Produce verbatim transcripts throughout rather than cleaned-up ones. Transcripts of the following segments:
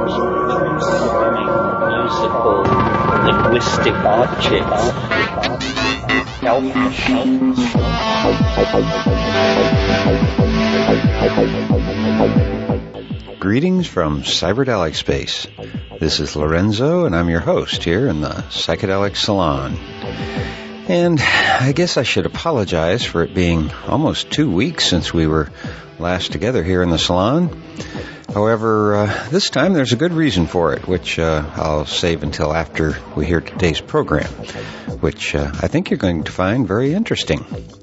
transforming musical linguistic objects, elf machines. Greetings from Cyberdelic Space. This is Lorenzo, and I'm your host here in the Psychedelic Salon. And I guess I should apologize for it being almost two weeks since we were last together here in the salon. However, uh, this time there's a good reason for it, which uh, I'll save until after we hear today's program, which uh, I think you're going to find very interesting.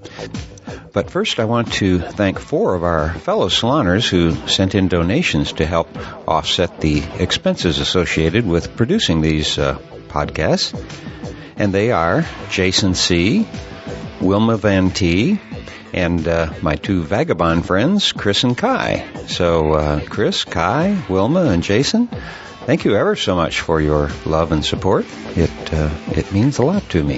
But first, I want to thank four of our fellow saloners who sent in donations to help offset the expenses associated with producing these uh, podcasts. And they are Jason C., Wilma Van T., and uh, my two vagabond friends, Chris and Kai. So, uh, Chris, Kai, Wilma, and Jason, thank you ever so much for your love and support. It uh, it means a lot to me.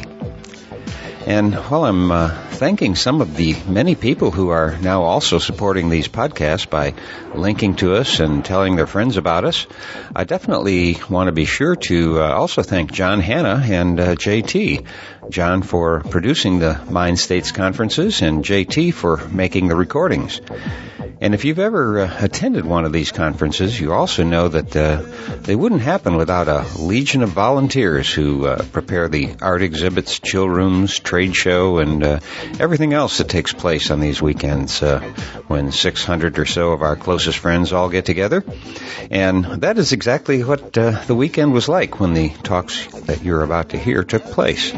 And while I'm uh, thanking some of the many people who are now also supporting these podcasts by linking to us and telling their friends about us, I definitely want to be sure to uh, also thank John Hanna and uh, J T. John for producing the Mind States conferences and J T for making the recordings. And if you've ever uh, attended one of these conferences, you also know that uh, they wouldn't happen without a legion of volunteers who uh, prepare the art exhibits, chill rooms, trade show, and uh, everything else that takes place on these weekends uh, when six hundred or so of our closest friends all get together. And that is exactly what uh, the weekend was like when the talks that you're about to hear took place.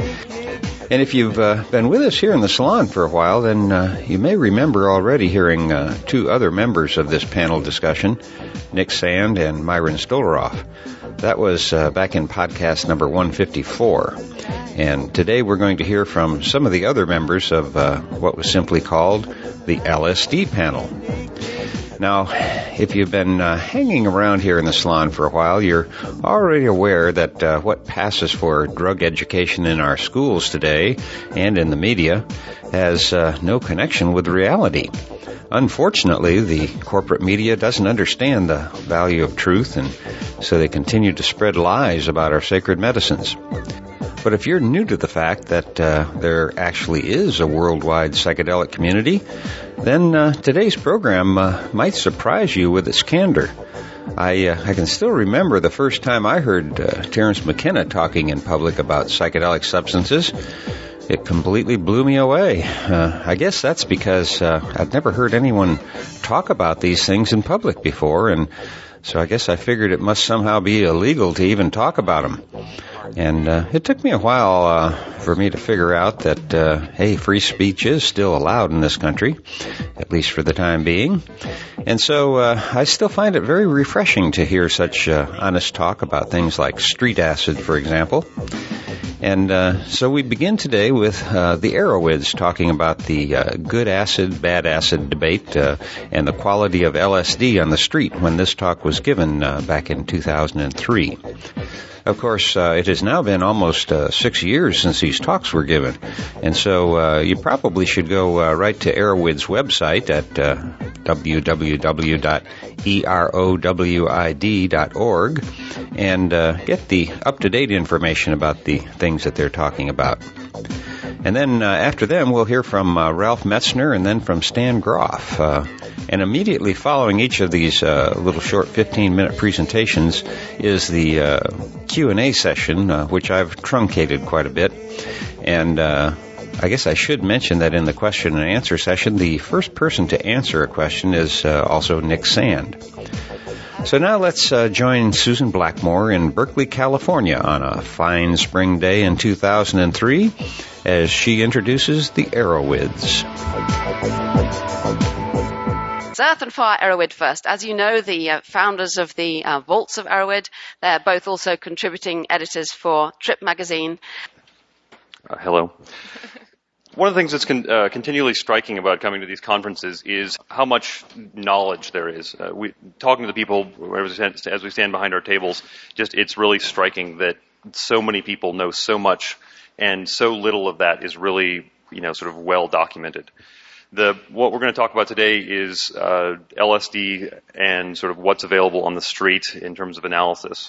And if you've uh, been with us here in the salon for a while, then uh, you may remember already hearing uh, two other members of this panel discussion, Nick Sand and Myron Stolaroff. That was uh, back in podcast number one fifty-four. And today we're going to hear from some of the other members of uh, what was simply called the L S D panel. Now, if you've been uh, hanging around here in the salon for a while, you're already aware that uh, what passes for drug education in our schools today and in the media has uh, no connection with reality. Unfortunately, the corporate media doesn't understand the value of truth, and so they continue to spread lies about our sacred medicines. But if you're new to the fact that uh, there actually is a worldwide psychedelic community, then uh, today's program uh, might surprise you with its candor. I uh, I can still remember the first time I heard uh, Terence McKenna talking in public about psychedelic substances. It completely blew me away. Uh, I guess that's because uh, I'd never heard anyone talk about these things in public before, and so I guess I figured it must somehow be illegal to even talk about them. And uh, it took me a while uh, for me to figure out that, uh, hey, free speech is still allowed in this country, at least for the time being. And so uh, I still find it very refreshing to hear such uh, honest talk about things like street acid, for example. And uh, so we begin today with uh, the Aerowids talking about the uh, good acid, bad acid debate uh, and the quality of L S D on the street when this talk was given uh, back in two thousand three. Of course, uh, it has now been almost uh, six years since these talks were given, and so uh, you probably should go uh, right to Aerowid's website at uh, w w w dot erowid dot org and uh, get the up-to-date information about the things that they're talking about. And then uh, after them, we'll hear from uh, Ralph Metzner and then from Stan Groff. Uh, and immediately following each of these uh, little short fifteen-minute presentations is the uh, Q and A session, uh, which I've truncated quite a bit. And uh, I guess I should mention that in the question and answer session, the first person to answer a question is uh, also Nick Sand. So now let's uh, join Susan Blackmore in Berkeley, California on a fine spring day in two thousand three as she introduces the Aerowids. Earth and Fire Erowid first. As you know, the uh, founders of the uh, Vaults of Erowid, they're both also contributing editors for Trip magazine. Uh, hello. One of the things that's con- uh, continually striking about coming to these conferences is how much knowledge there is. Uh, we talking to the people as we, stand, as we stand behind our tables, just it's really striking that so many people know so much, and so little of that is really, you know, sort of well documented. The, what we're going to talk about today is uh, L S D and sort of what's available on the street in terms of analysis.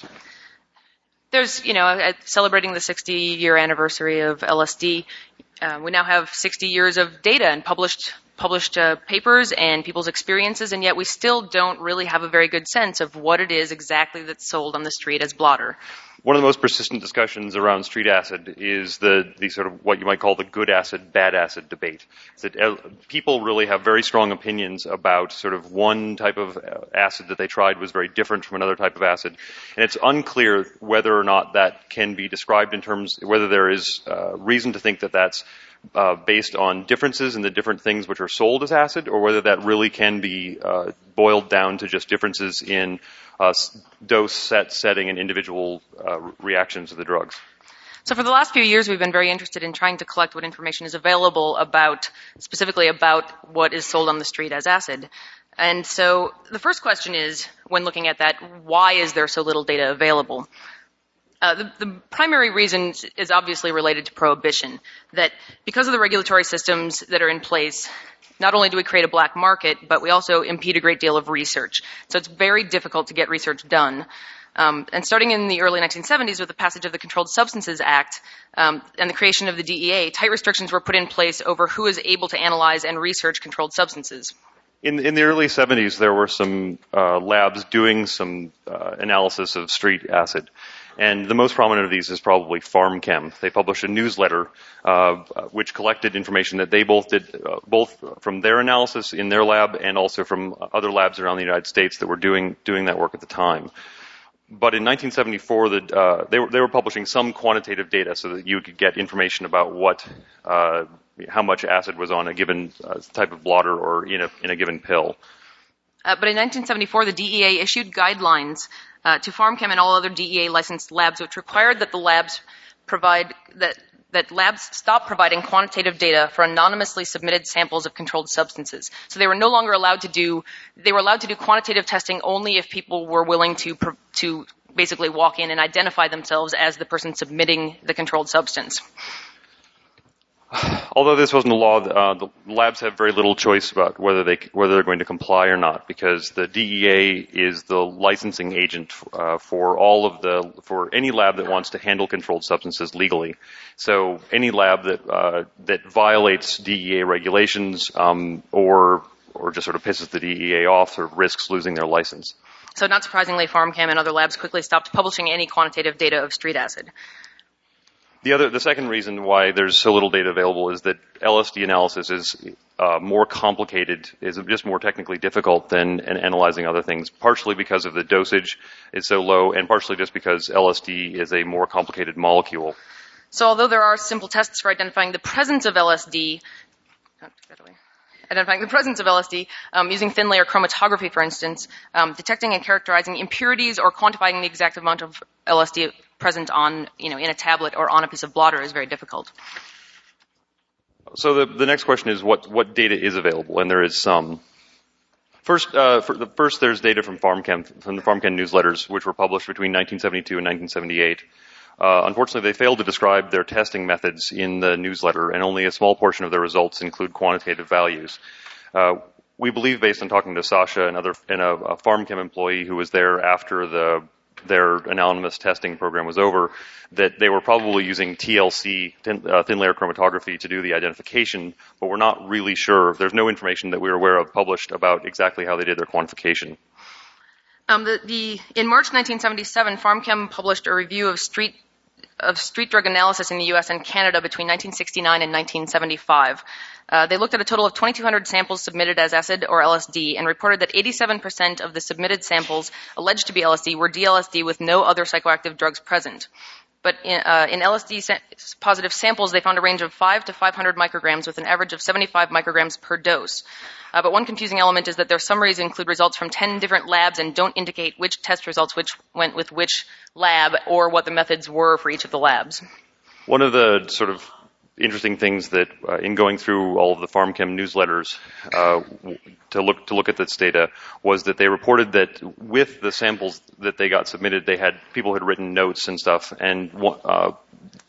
There's, you know, uh, celebrating the sixty-year anniversary of L S D, uh, we now have sixty years of data and published published uh, papers and people's experiences, and yet we still don't really have a very good sense of what it is exactly that's sold on the street as blotter. One of the most persistent discussions around street acid is the, the sort of what you might call the good acid, bad acid debate. That uh, people really have very strong opinions about sort of one type of acid that they tried was very different from another type of acid. And it's unclear whether or not that can be described in terms, whether there is uh, reason to think that that's uh, based on differences in the different things which are sold as acid, or whether that really can be uh, boiled down to just differences in Uh, dose, set, setting, and individual uh, reactions to the drugs. So for the last few years, we've been very interested in trying to collect what information is available about, specifically about what is sold on the street as acid. And so the first question is, when looking at that, why is there so little data available? Uh, the, the primary reason is obviously related to prohibition, that because of the regulatory systems that are in place, not only do we create a black market, but we also impede a great deal of research. So it's very difficult to get research done. Um, and starting in the early nineteen seventies with the passage of the Controlled Substances Act um, and the creation of the D E A, tight restrictions were put in place over who is able to analyze and research controlled substances. In, in the early seventies, there were some uh, labs doing some uh, analysis of street acid. And the most prominent of these is probably PharmChem. They published a newsletter uh, which collected information that they both did, uh, both from their analysis in their lab and also from other labs around the United States that were doing doing that work at the time. But in nineteen seventy-four, the, uh, they were they were publishing some quantitative data so that you could get information about what uh, how much acid was on a given uh, type of blotter or in a in a given pill. Uh, but in nineteen seventy-four, the D E A issued guidelines uh, to PharmChem and all other D E A licensed labs, which required that the labs provide that that labs stop providing quantitative data for anonymously submitted samples of controlled substances. So they were no longer allowed to do they were allowed to do quantitative testing only if people were willing to to basically walk in and identify themselves as the person submitting the controlled substance. Although this wasn't a law, uh, the labs have very little choice about whether they whether they're going to comply or not, because the D E A is the licensing agent uh, for all of the for any lab that wants to handle controlled substances legally. So any lab that uh, that violates D E A regulations um, or or just sort of pisses the D E A off sort of risks losing their license. So not surprisingly, PharmChem and other labs quickly stopped publishing any quantitative data of street acid. The other, the second reason why there's so little data available is that L S D analysis is uh, more complicated, is just more technically difficult than an analyzing other things, partially because of the dosage is so low, and partially just because L S D is a more complicated molecule. So although there are simple tests for identifying the presence of L S D, oh, take that away. Identifying the presence of L S D, um, using thin layer chromatography, for instance, um, detecting and characterizing impurities or quantifying the exact amount of L S D present on, you know, in a tablet or on a piece of blotter is very difficult. So the, the next question is what, what data is available, and there is some. First, uh, for the first, there's data from PharmChem, from the PharmChem newsletters, which were published between nineteen seventy-two and nineteen seventy-eight. Uh, unfortunately, they failed to describe their testing methods in the newsletter, and only a small portion of their results include quantitative values. Uh, we believe, based on talking to Sasha and other and a, a PharmChem employee who was there after the their anonymous testing program was over, that they were probably using T L C, thin, uh, thin layer chromatography, to do the identification, but we're not really sure. There's no information that we're aware of published about exactly how they did their quantification. Um, the, the, in March nineteen seventy-seven, PharmChem published a review of street of street drug analysis in the U S and Canada between nineteen sixty-nine and nineteen seventy-five. Uh, they looked at a total of twenty-two hundred samples submitted as acid or L S D and reported that eighty-seven percent of the submitted samples alleged to be L S D were D L S D with no other psychoactive drugs present. But in, uh, in L S D sa- positive samples, they found a range of five to five hundred micrograms with an average of seventy-five micrograms per dose. Uh, but one confusing element is that their summaries include results from ten different labs and don't indicate which test results which went with which lab or what the methods were for each of the labs. One of the sort of interesting things that uh, in going through all of the PharmChem newsletters uh, to look to look at this data was that they reported that with the samples that they got submitted, they had people had written notes and stuff, and uh,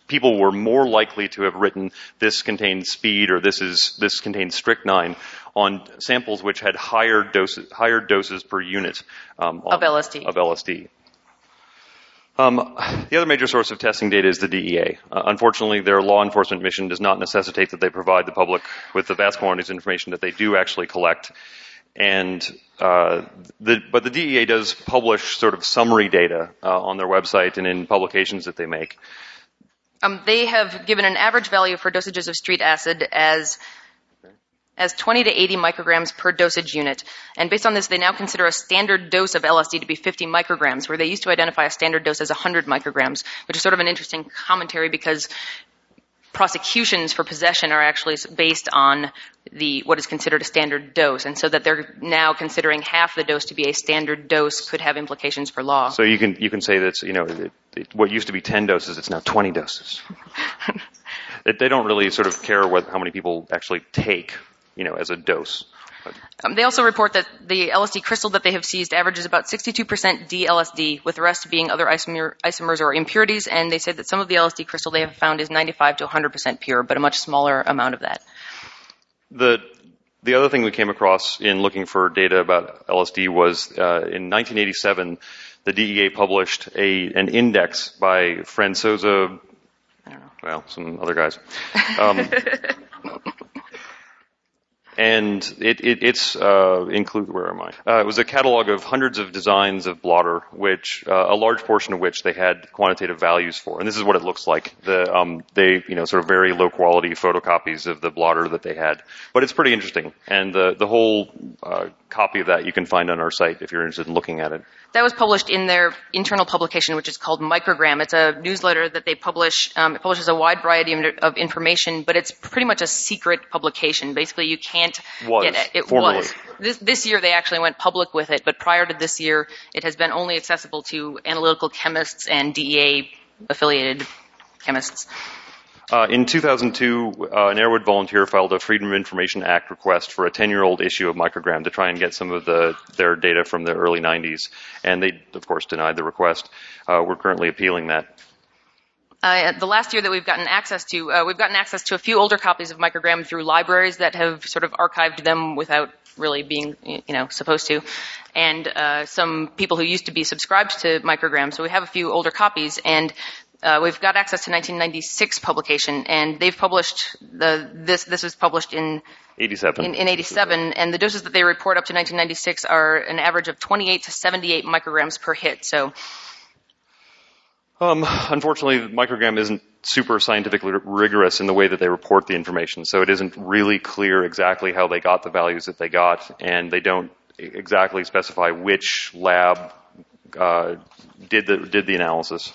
people were more likely to have written this contains speed or this is this contains strychnine on samples which had higher doses higher doses per unit um, on, of L S D. Of L S D. Um, the other major source of testing data is the D E A. Uh, unfortunately, their law enforcement mission does not necessitate that they provide the public with the vast quantities of information that they do actually collect. And uh, the, but the D E A does publish sort of summary data uh, on their website and in publications that they make. Um, they have given an average value for dosages of street acid as as twenty to eighty micrograms per dosage unit. And based on this, they now consider a standard dose of L S D to be fifty micrograms, where they used to identify a standard dose as one hundred micrograms, which is sort of an interesting commentary because prosecutions for possession are actually based on the what is considered a standard dose. And so that they're now considering half the dose to be a standard dose could have implications for law. So you can you can say that, you know, it, it, what used to be ten doses, it's now twenty doses. it, they don't really sort of care what, how many people actually take, you know, as a dose. Um, they also report that the L S D crystal that they have seized averages about sixty-two percent D L S D, with the rest being other isomer, isomers or impurities, and they say that some of the L S D crystal they have found is ninety-five to one hundred percent pure, but a much smaller amount of that. The the other thing we came across in looking for data about L S D was uh, in nineteen eighty-seven, the D E A published a an index by Francoza, I don't know. well, some other guys. Um, And it, it, it's uh, include where am I? Uh, it was a catalog of hundreds of designs of blotter, which uh, a large portion of which they had quantitative values for. And this is what it looks like. The um, they you know sort of very low quality photocopies of the blotter that they had, but it's pretty interesting. And the the whole uh, copy of that you can find on our site if you're interested in looking at it. That was published in their internal publication, which is called Microgram. It's a newsletter that they publish. Um, it publishes a wide variety of information, but it's pretty much a secret publication. Basically, you can't was, get it. It formerly. was. This, this year, they actually went public with it, but prior to this year, it has been only accessible to analytical chemists and D E A-affiliated chemists. Uh, in two thousand two, uh, an Airwood volunteer filed a Freedom of Information Act request for a ten-year-old issue of Microgram to try and get some of the their data from the early nineties, and they, of course, denied the request. Uh, we're currently appealing that. Uh, the last year that we've gotten access to, uh, we've gotten access to a few older copies of Microgram through libraries that have sort of archived them without really being, you know, supposed to, and uh, some people who used to be subscribed to Microgram. So we have a few older copies, and Uh, we've got access to nineteen ninety-six publication, and they've published the this this was published in eighty-seven. In, in eighty-seven, and the doses that they report up to nineteen ninety-six are an average of twenty-eight to seventy-eight micrograms per hit. So, um, unfortunately, Microgram isn't super scientifically rigorous in the way that they report the information, so it isn't really clear exactly how they got the values that they got, and they don't exactly specify which lab uh, did the did the analysis.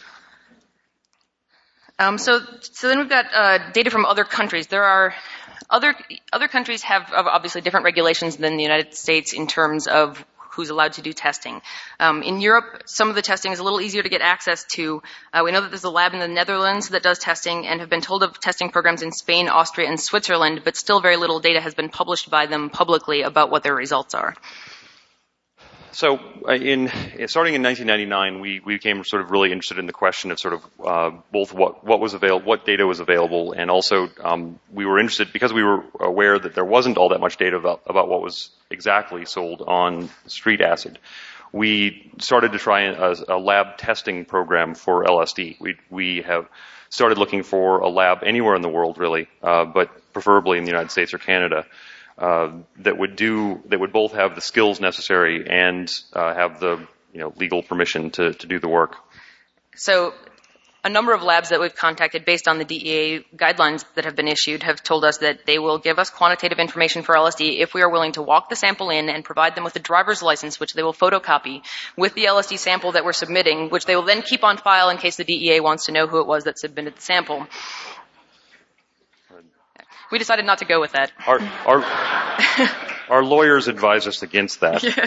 Um, so, so then we've got uh, data from other countries. There are other other countries have obviously different regulations than the United States in terms of who's allowed to do testing. Um, in Europe, some of the testing is a little easier to get access to. Uh, we know that there's a lab in the Netherlands that does testing, and have been told of testing programs in Spain, Austria, and Switzerland, but still very little data has been published by them publicly about what their results are. So, uh, in starting in nineteen ninety-nine, we, we became sort of really interested in the question of sort of uh, both what what was available, what data was available, and also um, we were interested because we were aware that there wasn't all that much data about, about what was exactly sold on street acid. We started to try a, a lab testing program for L S D. We we have started looking for a lab anywhere in the world, really, uh, but preferably in the United States or Canada. Uh, that would do that would both have the skills necessary and uh, have the you know legal permission to, to do the work. So, a number of labs that we've contacted, based on the D E A guidelines that have been issued, have told us that they will give us quantitative information for L S D if we are willing to walk the sample in and provide them with a driver's license, which they will photocopy with the L S D sample that we're submitting, which they will then keep on file in case the D E A wants to know who it was that submitted the sample. We decided not to go with that. Our our, our lawyers advise us against that. Yeah.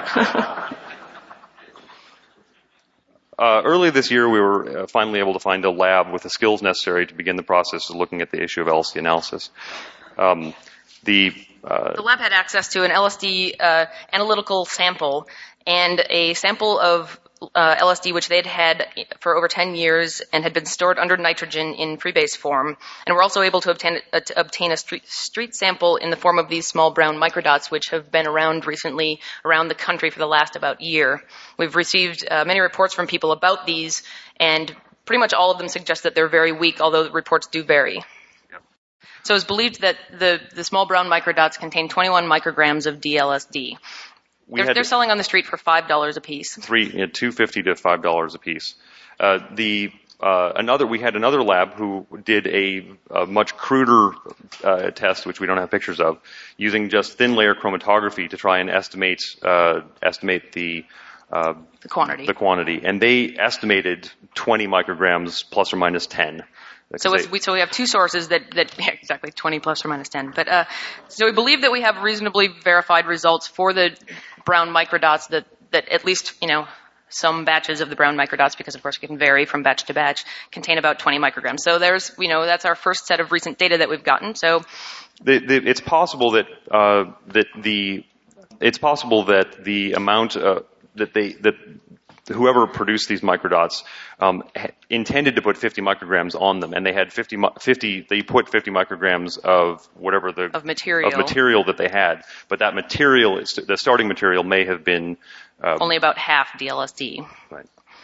uh, early this year, we were uh, finally able to find a lab with the skills necessary to begin the process of looking at the issue of L S D analysis. Um, the uh, the lab had access to an L S D uh, analytical sample and a sample of uh, L S D which they'd had for over ten years and had been stored under nitrogen in freebase form. And we're also able to obtain, uh, to obtain a street, street sample in the form of these small brown microdots, which have been around recently around the country for the last about year. We've received uh, many reports from people about these, and pretty much all of them suggest that they're very weak, although the reports do vary. Yep. So it's believed that the, the small brown microdots contain twenty-one micrograms of D L S D. We they're, they're selling on the street for five dollars a piece. Three, yeah, two fifty to five dollars a piece. Uh, the uh, another we had another lab who did a, a much cruder uh, test, which we don't have pictures of, using just thin layer chromatography to try and estimate uh, estimate the uh, the quantity. The quantity, and they estimated twenty micrograms plus or minus ten. So it's, we, so we have two sources that, that yeah, exactly twenty plus or minus ten. But uh, so we believe that we have reasonably verified results for the brown microdots that, that at least, you know, some batches of the brown microdots, because of course it can vary from batch to batch, contain about twenty micrograms. So there's, you know, that's our first set of recent data that we've gotten. So the, the, it's possible that uh, that the it's possible that the amount uh, that they that whoever produced these microdots um, intended to put fifty micrograms on them, and they had fifty, fifty. They put fifty micrograms of whatever the of material of material that they had, but that material, the starting material, may have been uh, only about half D L S D. Right.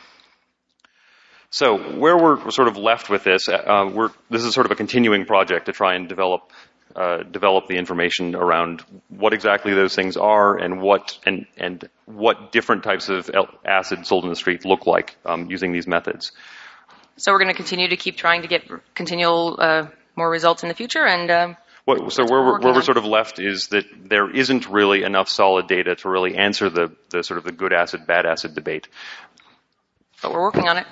So where we're sort of left with this, uh, we're this is sort of a continuing project to try and develop. Uh, develop the information around what exactly those things are and what and and what different types of acid sold in the street look like um, using these methods. So we're going to continue to keep trying to get continual uh, more results in the future, and uh, what, so where we're, where we're sort of left is that there isn't really enough solid data to really answer the the sort of the good acid bad acid debate. But we're working on it.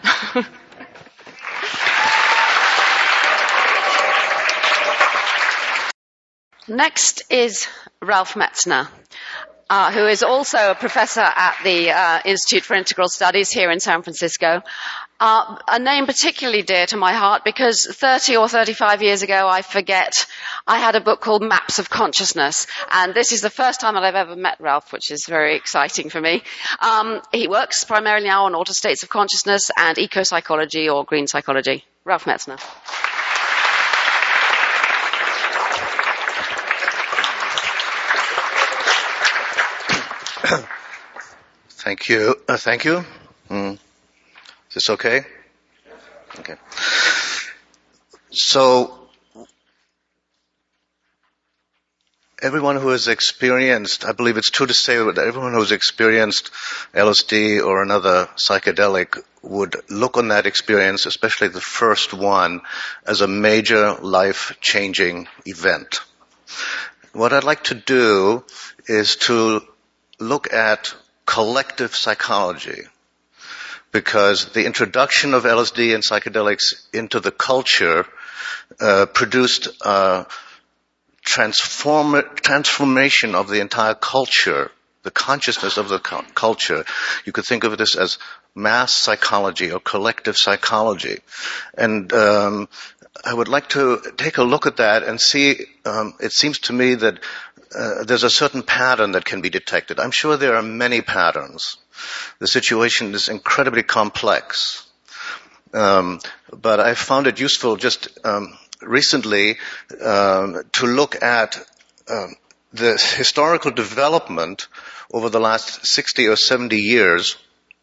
Next is Ralph Metzner, uh, who is also a professor at the uh, Institute for Integral Studies here in San Francisco. Uh, a name particularly dear to my heart because thirty or thirty-five years ago, I forget, I had a book called Maps of Consciousness, and this is the first time that I've ever met Ralph, which is very exciting for me. Um, he works primarily now on altered states of consciousness and eco-psychology or green psychology. Ralph Metzner. Thank you. Uh, thank you. Mm. Is this okay? Okay. So, everyone who has experienced, I believe it's true to say that everyone who has experienced L S D or another psychedelic would look on that experience, especially the first one, as a major life-changing event. What I'd like to do is to look at collective psychology, because the introduction of L S D and psychedelics into the culture uh, produced a transform- transformation of the entire culture, the consciousness of the cu- culture. You could think of this as mass psychology or collective psychology. And um, I would like to take a look at that and see, um, it seems to me that Uh, there's a certain pattern that can be detected. I'm sure there are many patterns. The situation is incredibly complex. Um, but I found it useful just um, recently um, to look at um, the historical development over the last sixty or seventy years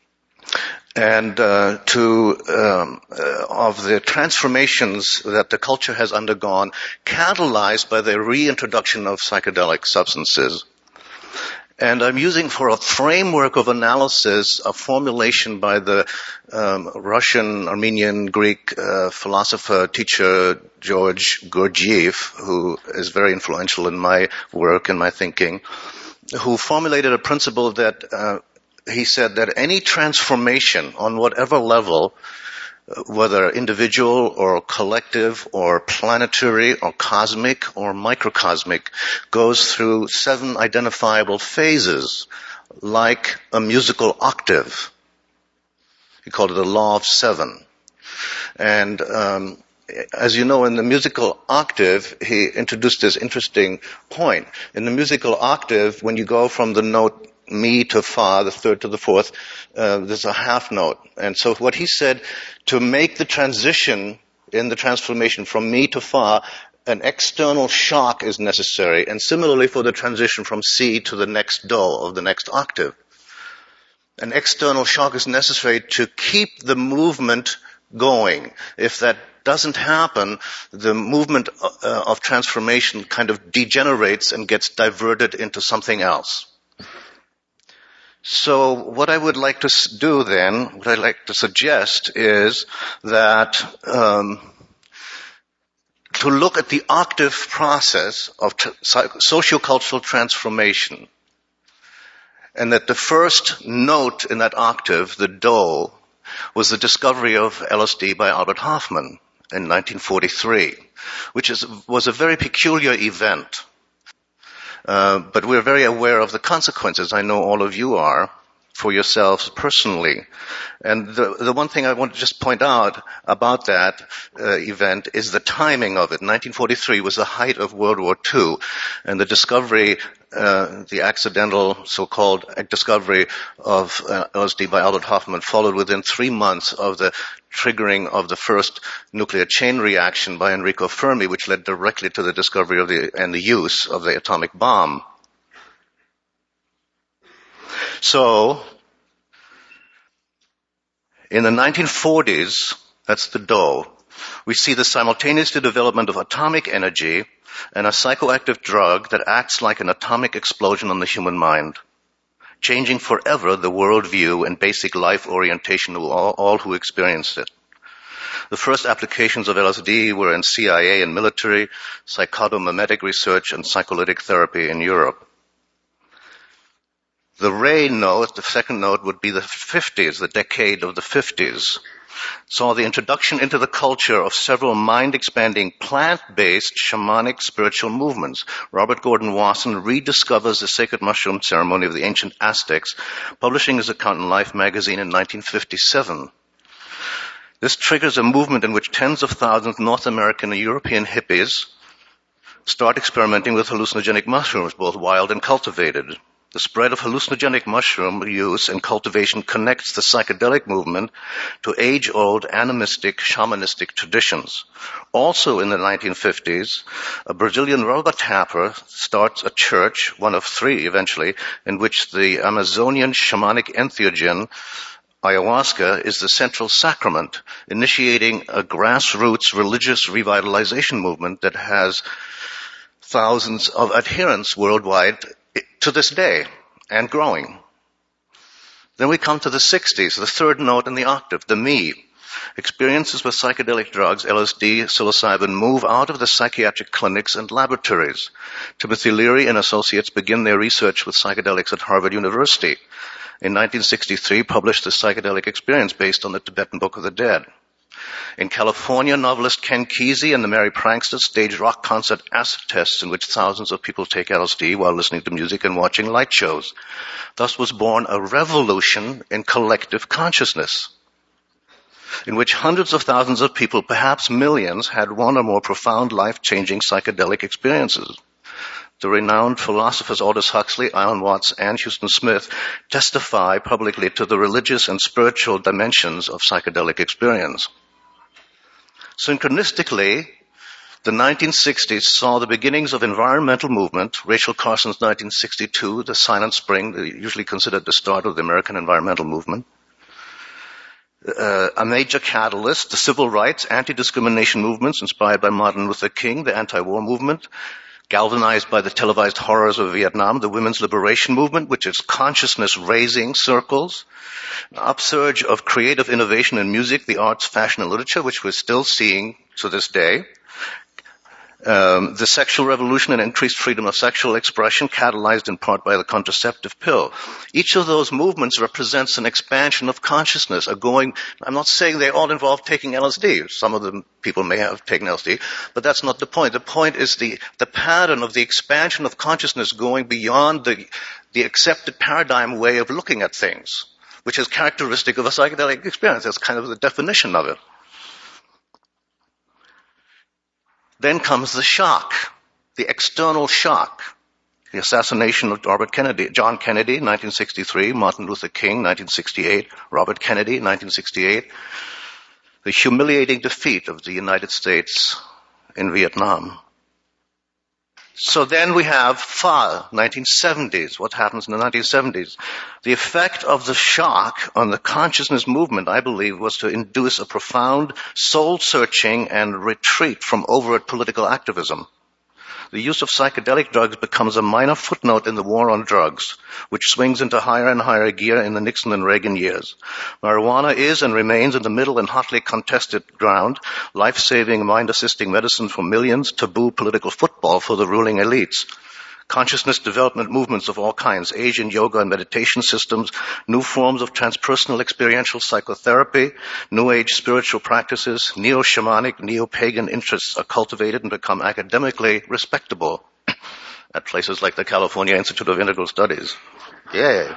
and uh, to um, uh, of the transformations that the culture has undergone, catalyzed by the reintroduction of psychedelic substances. And I'm using for a framework of analysis a formulation by the um, Russian, Armenian, Greek uh, philosopher, teacher George Gurdjieff, who is very influential in my work and my thinking, who formulated a principle that uh, he said that any transformation on whatever level, whether individual or collective or planetary or cosmic or microcosmic, goes through seven identifiable phases, like a musical octave. He called it the law of seven. And um, as you know, in the musical octave, he introduced this interesting point. In the musical octave, when you go from the note mi to fa, the third to the fourth, uh, there's a half note. And so what he said, to make the transition in the transformation from mi to fa, an external shock is necessary. And similarly for the transition from C to the next do, of the next octave. An external shock is necessary to keep the movement going. If that doesn't happen, the movement uh, of transformation kind of degenerates and gets diverted into something else. So what I would like to do then, what I'd like to suggest is that um, to look at the octave process of t- sociocultural transformation, and that the first note in that octave, the do, was the discovery of L S D by Albert Hofmann in nineteen forty-three, which is, was a very peculiar event. Uh, but we're very aware of the consequences. I know all of you are, for yourselves personally. And the, the one thing I want to just point out about that uh, event is the timing of it. nineteen forty-three was the height of World War Two, and the discovery, uh, the accidental so-called discovery of uh, L S D by Albert Hofmann followed within three months of the triggering of the first nuclear chain reaction by Enrico Fermi, which led directly to the discovery of the and the use of the atomic bomb. So, in the nineteen forties, that's the do, we see the simultaneous development of atomic energy and a psychoactive drug that acts like an atomic explosion on the human mind, changing forever the worldview and basic life orientation of all, all who experienced it. The first applications of L S D were in C I A and military, psychotomimetic research, and psycholytic therapy in Europe. The Ray note, the second note, would be the fifties, the decade of the fifties. Saw the introduction into the culture of several mind-expanding, plant-based shamanic spiritual movements. Robert Gordon Wasson rediscovers the sacred mushroom ceremony of the ancient Aztecs, publishing his account in Life magazine in nineteen fifty-seven. This triggers a movement in which tens of thousands of North American and European hippies start experimenting with hallucinogenic mushrooms, both wild and cultivated. The spread of hallucinogenic mushroom use and cultivation connects the psychedelic movement to age-old animistic, shamanistic traditions. Also in the nineteen fifties, a Brazilian rubber tapper starts a church, one of three eventually, in which the Amazonian shamanic entheogen, ayahuasca, is the central sacrament, initiating a grassroots religious revitalization movement that has thousands of adherents worldwide to this day, and growing. Then we come to the sixties, the third note in the octave, the mi. Experiences with psychedelic drugs, L S D, psilocybin, move out of the psychiatric clinics and laboratories. Timothy Leary and associates begin their research with psychedelics at Harvard University. In nineteen sixty-three, published the psychedelic experience based on the Tibetan Book of the Dead. In California, novelist Ken Kesey and the Merry Pranksters stage rock concert acid tests in which thousands of people take L S D while listening to music and watching light shows. Thus was born a revolution in collective consciousness, in which hundreds of thousands of people, perhaps millions, had one or more profound life-changing psychedelic experiences. The renowned philosophers Aldous Huxley, Alan Watts, and Houston Smith testify publicly to the religious and spiritual dimensions of psychedelic experience. Synchronistically, the nineteen sixties saw the beginnings of environmental movement. Rachel Carson's nineteen sixty-two, the Silent Spring, usually considered the start of the American environmental movement. Uh, a major catalyst, the civil rights, anti-discrimination movements inspired by Martin Luther King, the anti-war movement, galvanized by the televised horrors of Vietnam, the women's liberation movement, which is consciousness-raising circles, an upsurge of creative innovation in music, the arts, fashion, and literature, which we're still seeing to this day, um, the sexual revolution and increased freedom of sexual expression, catalyzed in part by the contraceptive pill. Each of those movements represents an expansion of consciousness, a going, I'm not saying they all involve taking L S D. Some of the people may have taken L S D, but that's not the point. The point is the, the pattern of the expansion of consciousness going beyond the, the accepted paradigm way of looking at things, which is characteristic of a psychedelic experience. That's kind of the definition of it. Then comes the shock, the external shock. The assassination of Robert Kennedy, John Kennedy, nineteen sixty-three, Martin Luther King, nineteen sixty-eight, Robert Kennedy, nineteen sixty-eight, the humiliating defeat of the United States in Vietnam. So then we have F A R, nineteen seventies. What happens in the nineteen seventies? The effect of the shock on the consciousness movement, I believe, was to induce a profound soul-searching and retreat from overt political activism. The use of psychedelic drugs becomes a minor footnote in the war on drugs, which swings into higher and higher gear in the Nixon and Reagan years. Marijuana is and remains in the middle and hotly contested ground, life-saving, mind-assisting medicine for millions, taboo political football for the ruling elites. Consciousness development movements of all kinds, Asian yoga and meditation systems, new forms of transpersonal experiential psychotherapy, New Age spiritual practices, neo-shamanic, neo-pagan interests are cultivated and become academically respectable at places like the California Institute of Integral Studies. Yay.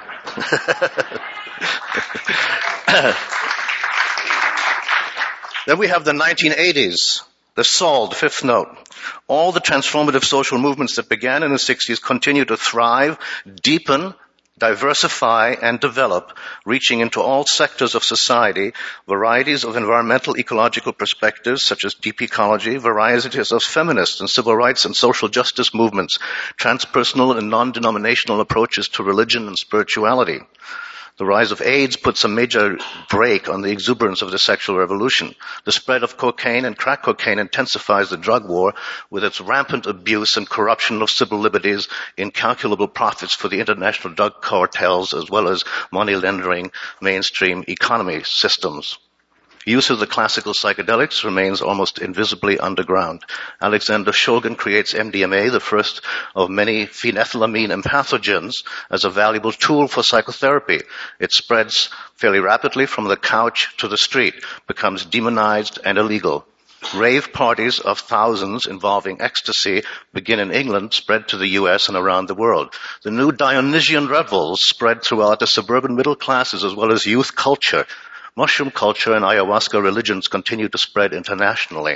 Then we have the nineteen eighties. The S O L, the fifth note. All the transformative social movements that began in the sixties continue to thrive, deepen, diversify, and develop, reaching into all sectors of society, varieties of environmental ecological perspectives such as deep ecology, varieties of feminist and civil rights and social justice movements, transpersonal and non-denominational approaches to religion and spirituality. The rise of AIDS puts a major brake on the exuberance of the sexual revolution. The spread of cocaine and crack cocaine intensifies the drug war with its rampant abuse and corruption of civil liberties, incalculable profits for the international drug cartels, as well as money-laundering mainstream economy systems. Use of the classical psychedelics remains almost invisibly underground. Alexander Shulgin creates M D M A, the first of many phenethylamine empathogens, as a valuable tool for psychotherapy. It spreads fairly rapidly from the couch to the street, becomes demonized and illegal. Rave parties of thousands involving ecstasy begin in England, spread to the U S and around the world. The new Dionysian revels spread throughout the suburban middle classes as well as youth culture. Mushroom culture and ayahuasca religions continue to spread internationally.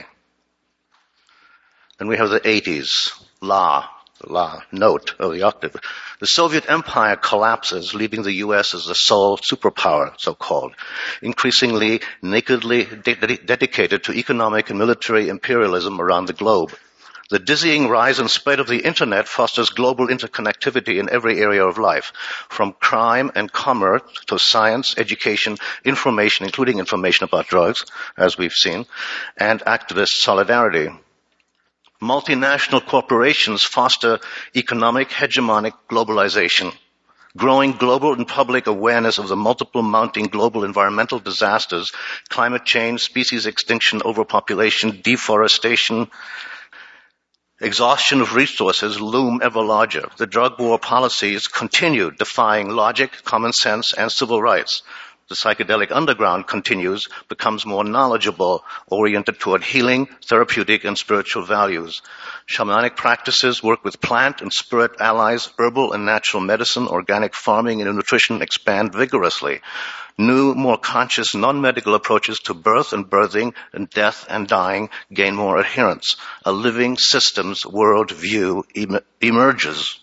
Then we have the eighties, La, the La, note of the octave. The Soviet Empire collapses, leaving the U S as the sole superpower, so-called, increasingly nakedly de- de- dedicated to economic and military imperialism around the globe. The dizzying rise and spread of the Internet fosters global interconnectivity in every area of life, from crime and commerce to science, education, information, including information about drugs, as we've seen, and activist solidarity. Multinational corporations foster economic hegemonic globalization. Growing global and public awareness of the multiple mounting global environmental disasters, climate change, species extinction, overpopulation, deforestation, exhaustion of resources loom ever larger. The drug war policies continue defying logic, common sense, and civil rights. The psychedelic underground continues, becomes more knowledgeable, oriented toward healing, therapeutic, and spiritual values. Shamanic practices work with plant and spirit allies. Herbal and natural medicine, organic farming, and nutrition expand vigorously. New, more conscious, non-medical approaches to birth and birthing and death and dying gain more adherents. A living systems world view em- emerges.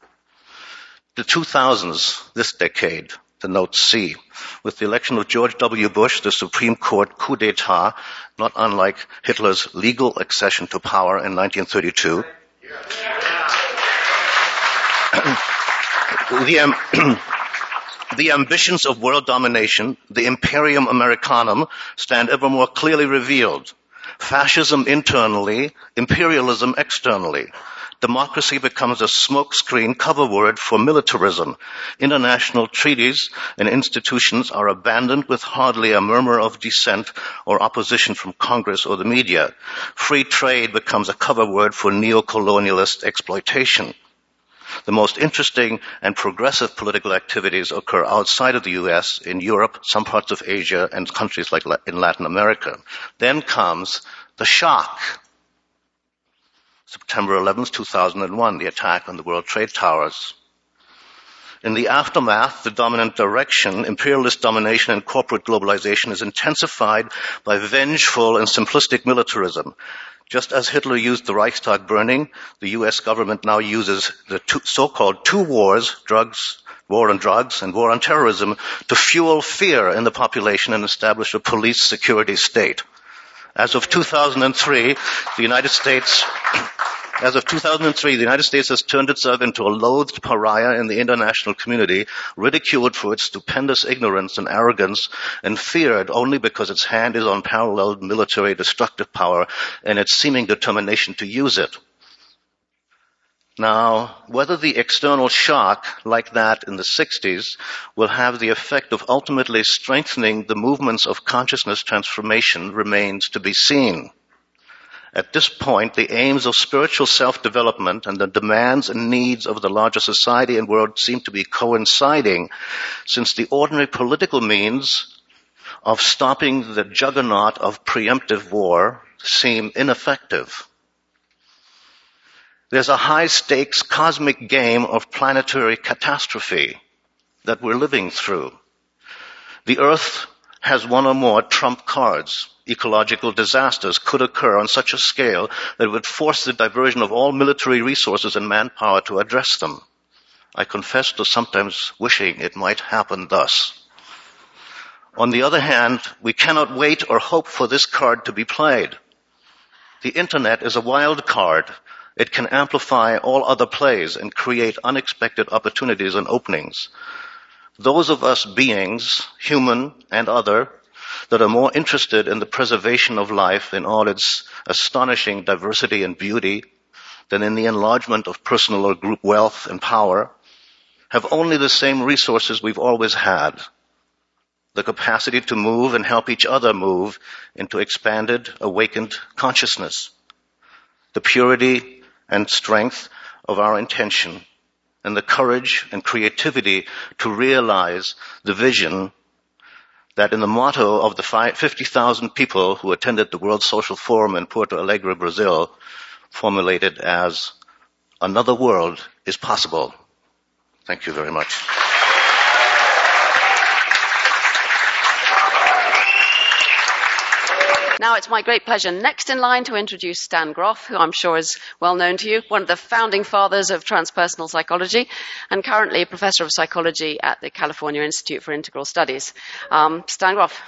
The two thousands, this decade, the note C, with the election of George W. Bush, the Supreme Court coup d'etat, not unlike Hitler's legal accession to power in nineteen thirty-two. the, um, the ambitions of world domination, the Imperium Americanum, stand ever more clearly revealed. Fascism internally, imperialism externally. Democracy becomes a smokescreen cover word for militarism. International treaties and institutions are abandoned with hardly a murmur of dissent or opposition from Congress or the media. Free trade becomes a cover word for neo-colonialist exploitation. The most interesting and progressive political activities occur outside of the U S, in Europe, some parts of Asia, and countries like in Latin America. Then comes the shock. September eleventh, two thousand one, the attack on the World Trade Towers. In the aftermath, the dominant direction, imperialist domination and corporate globalization, is intensified by vengeful and simplistic militarism. Just as Hitler used the Reichstag burning, the U S government now uses the two, so-called two wars, drugs, war on drugs and war on terrorism, to fuel fear in the population and establish a police security state. As of two thousand three, the United States, as of two thousand three, the United States has turned itself into a loathed pariah in the international community, ridiculed for its stupendous ignorance and arrogance, and feared only because its hand is on unparalleled military destructive power and its seeming determination to use it. Now, whether the external shock, like that in the sixties, will have the effect of ultimately strengthening the movements of consciousness transformation remains to be seen. At this point, the aims of spiritual self-development and the demands and needs of the larger society and world seem to be coinciding, since the ordinary political means of stopping the juggernaut of preemptive war seem ineffective. There's a high-stakes cosmic game of planetary catastrophe that we're living through. The Earth has one or more trump cards. Ecological disasters could occur on such a scale that it would force the diversion of all military resources and manpower to address them. I confess to sometimes wishing it might happen thus. On the other hand, we cannot wait or hope for this card to be played. The Internet is a wild card. It can amplify all other plays and create unexpected opportunities and openings. Those of us beings, human and other, that are more interested in the preservation of life in all its astonishing diversity and beauty than in the enlargement of personal or group wealth and power, have only the same resources we've always had: the capacity to move and help each other move into expanded, awakened consciousness, the purity and strength of our intention, and the courage and creativity to realize the vision that in the motto of the fifty thousand people who attended the World Social Forum in Porto Alegre, Brazil, formulated as, "Another world is possible." Thank you very much. Now it's my great pleasure next in line to introduce Stan Grof, who I'm sure is well known to you, one of the founding fathers of transpersonal psychology and currently a professor of psychology at the California Institute for Integral Studies. Um, Stan Grof.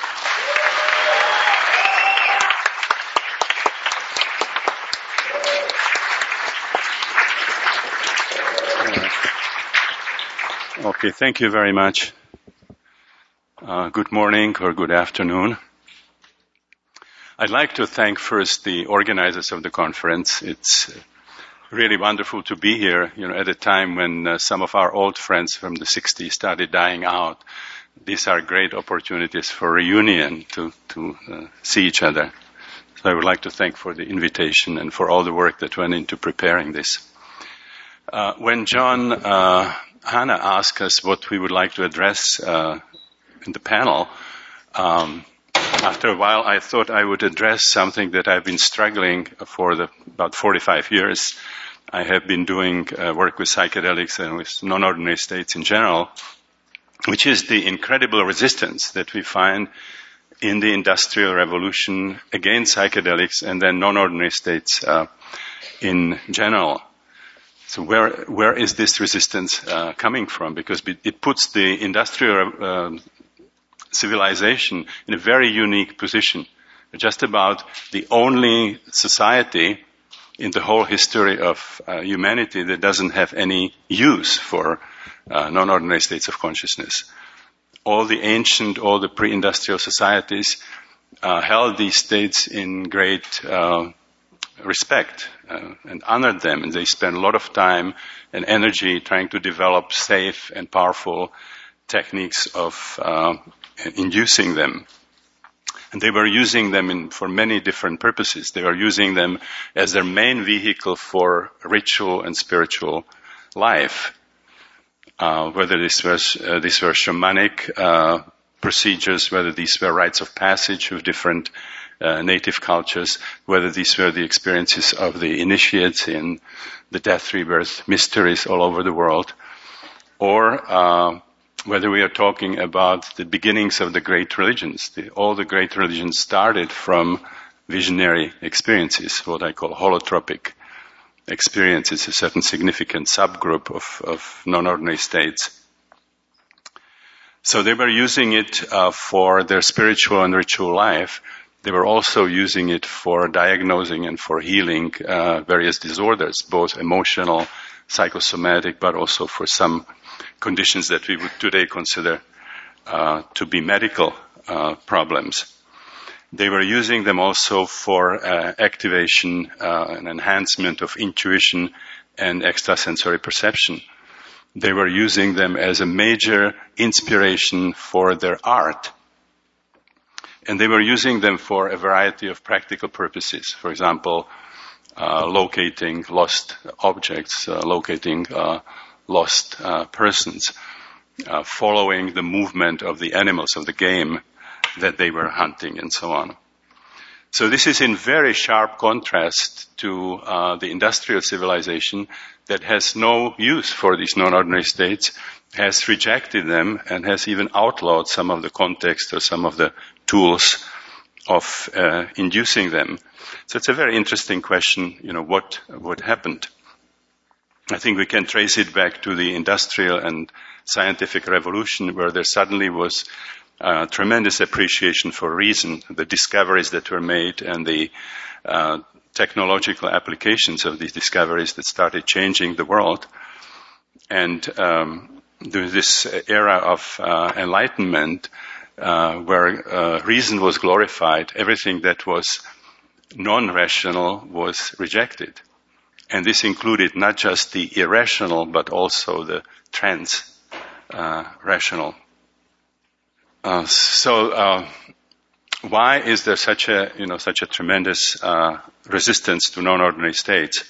Okay, thank you very much. Uh, good morning or good afternoon. I'd like to thank first the organizers of the conference. It's really wonderful to be here, you know, at a time when uh, some of our old friends from the sixties started dying out. These are great opportunities for reunion to, to uh, see each other. So I would like to thank for the invitation and for all the work that went into preparing this. Uh, when John uh, Hannah asked us what we would like to address uh, in the panel, um, after a while, I thought I would address something that I've been struggling for the, about forty-five years. I have been doing uh, work with psychedelics and with non-ordinary states in general, which is the incredible resistance that we find in the Industrial Revolution against psychedelics and then non-ordinary states uh, in general. So where where is this resistance uh, coming from? Because it puts the industrial uh, civilization in a very unique position. Just about the only society in the whole history of uh, humanity that doesn't have any use for uh, non-ordinary states of consciousness. All the ancient, all the pre-industrial societies uh, held these states in great uh, respect uh, and honored them, and they spent a lot of time and energy trying to develop safe and powerful techniques of uh, inducing them. And they were using them in, for many different purposes. They were using them as their main vehicle for ritual and spiritual life. Uh, whether this was uh, these were shamanic uh, procedures, whether these were rites of passage of different uh, native cultures, whether these were the experiences of the initiates in the death rebirth mysteries all over the world, or uh, whether we are talking about the beginnings of the great religions. The, all the great religions started from visionary experiences, what I call holotropic experiences, a certain significant subgroup of, of non-ordinary states. So they were using it uh, for their spiritual and ritual life. They were also using it for diagnosing and for healing uh, various disorders, both emotional, psychosomatic, but also for some conditions that we would today consider uh, to be medical uh, problems. They were using them also for uh, activation uh, and enhancement of intuition and extrasensory perception. They were using them as a major inspiration for their art. And they were using them for a variety of practical purposes. For example, uh, locating lost objects, uh, locating uh, lost uh, persons, uh, following the movement of the animals, of the game that they were hunting, and so on. So this is in very sharp contrast to uh, the industrial civilization that has no use for these non-ordinary states, has rejected them, and has even outlawed some of the context or some of the tools of uh, inducing them. So it's a very interesting question, you know, what what happened. I think we can trace it back to the industrial and scientific revolution, where there suddenly was uh, tremendous appreciation for reason, the discoveries that were made and the uh, technological applications of these discoveries that started changing the world. And um, there was this era of uh, enlightenment uh, where uh, reason was glorified. Everything that was non-rational was rejected. And this included not just the irrational, but also the trans-rational. Uh, uh, so, uh, why is there such a, you know, such a tremendous uh, resistance to non-ordinary states?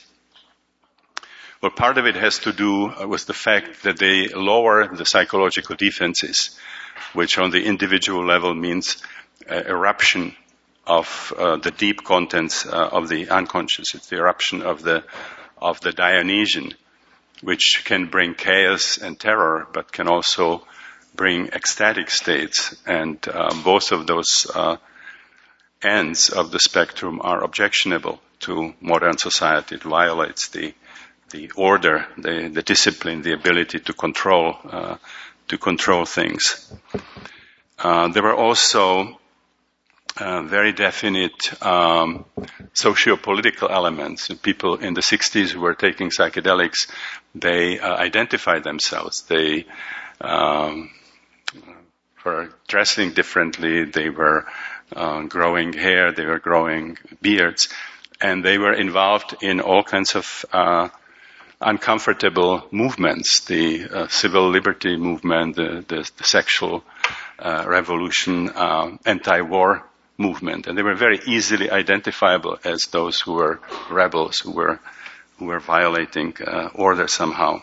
Well, part of it has to do with the fact that they lower the psychological defenses, which on the individual level means uh, eruption of uh, the deep contents uh, of the unconscious. It's the eruption of the of the Dionysian, which can bring chaos and terror, but can also bring ecstatic states. And uh, both of those uh, ends of the spectrum are objectionable to modern society. It violates the the order, the, the discipline, the ability to control uh, to control things. Uh, there were also Uh, very definite um, socio-political elements. And people in the sixties who were taking psychedelics, they uh, identified themselves. They um, were dressing differently. They were uh, growing hair. They were growing beards. And they were involved in all kinds of uh, uncomfortable movements, the uh, civil liberty movement, the, the, the sexual uh, revolution, uh, anti-war movement, and they were very easily identifiable as those who were rebels, who were who were violating uh, order somehow.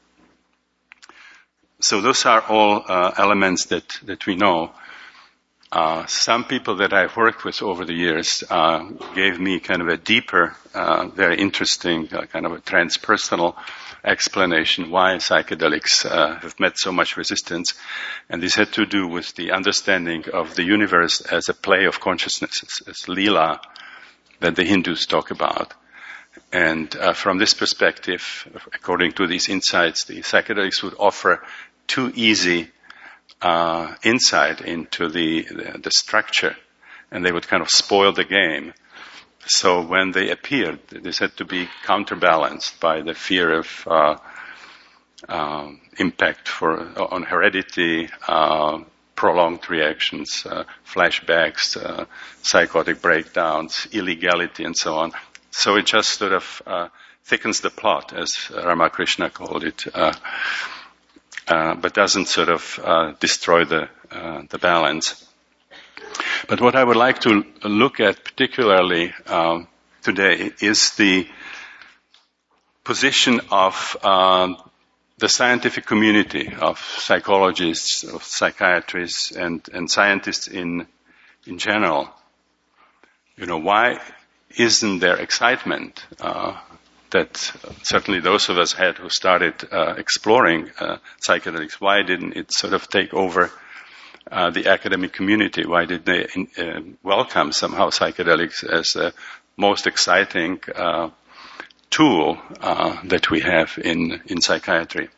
So those are all uh, elements that that we know. Uh, some people that I've worked with over the years uh, gave me kind of a deeper, uh, very interesting, uh, kind of a transpersonal explanation why psychedelics uh, have met so much resistance. And this had to do with the understanding of the universe as a play of consciousness, as, as lila, that the Hindus talk about. And uh, from this perspective, according to these insights, the psychedelics would offer too easy uh, insight into the, the, the structure, and they would kind of spoil the game. So when they appeared, this had to be counterbalanced by the fear of uh, uh, impact for on heredity, uh, prolonged reactions, uh, flashbacks, uh, psychotic breakdowns, illegality, and so on. So it just sort of uh, thickens the plot, as Ramakrishna called it, uh, uh, but doesn't sort of uh, destroy the uh, the balance. But what I would like to look at particularly uh, today is the position of uh, the scientific community, of psychologists, of psychiatrists, and, and scientists in in general. You know, why isn't there excitement uh, that certainly those of us had who started uh, exploring uh, psychedelics? Why didn't it sort of take over uh, the academic community? Why did they uh, welcome somehow psychedelics as the most exciting uh, tool uh, that we have in, in psychiatry?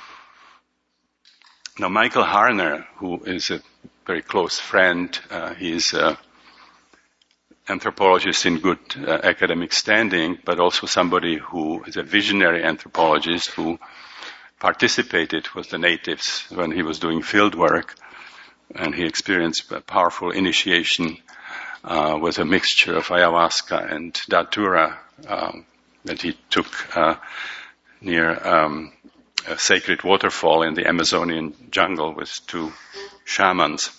Now, Michael Harner, who is a very close friend, uh, he's an anthropologist in good uh, academic standing, but also somebody who is a visionary anthropologist who participated with the natives when he was doing field work, and he experienced a powerful initiation uh, with a mixture of ayahuasca and datura um, that he took uh, near um, a sacred waterfall in the Amazonian jungle with two shamans.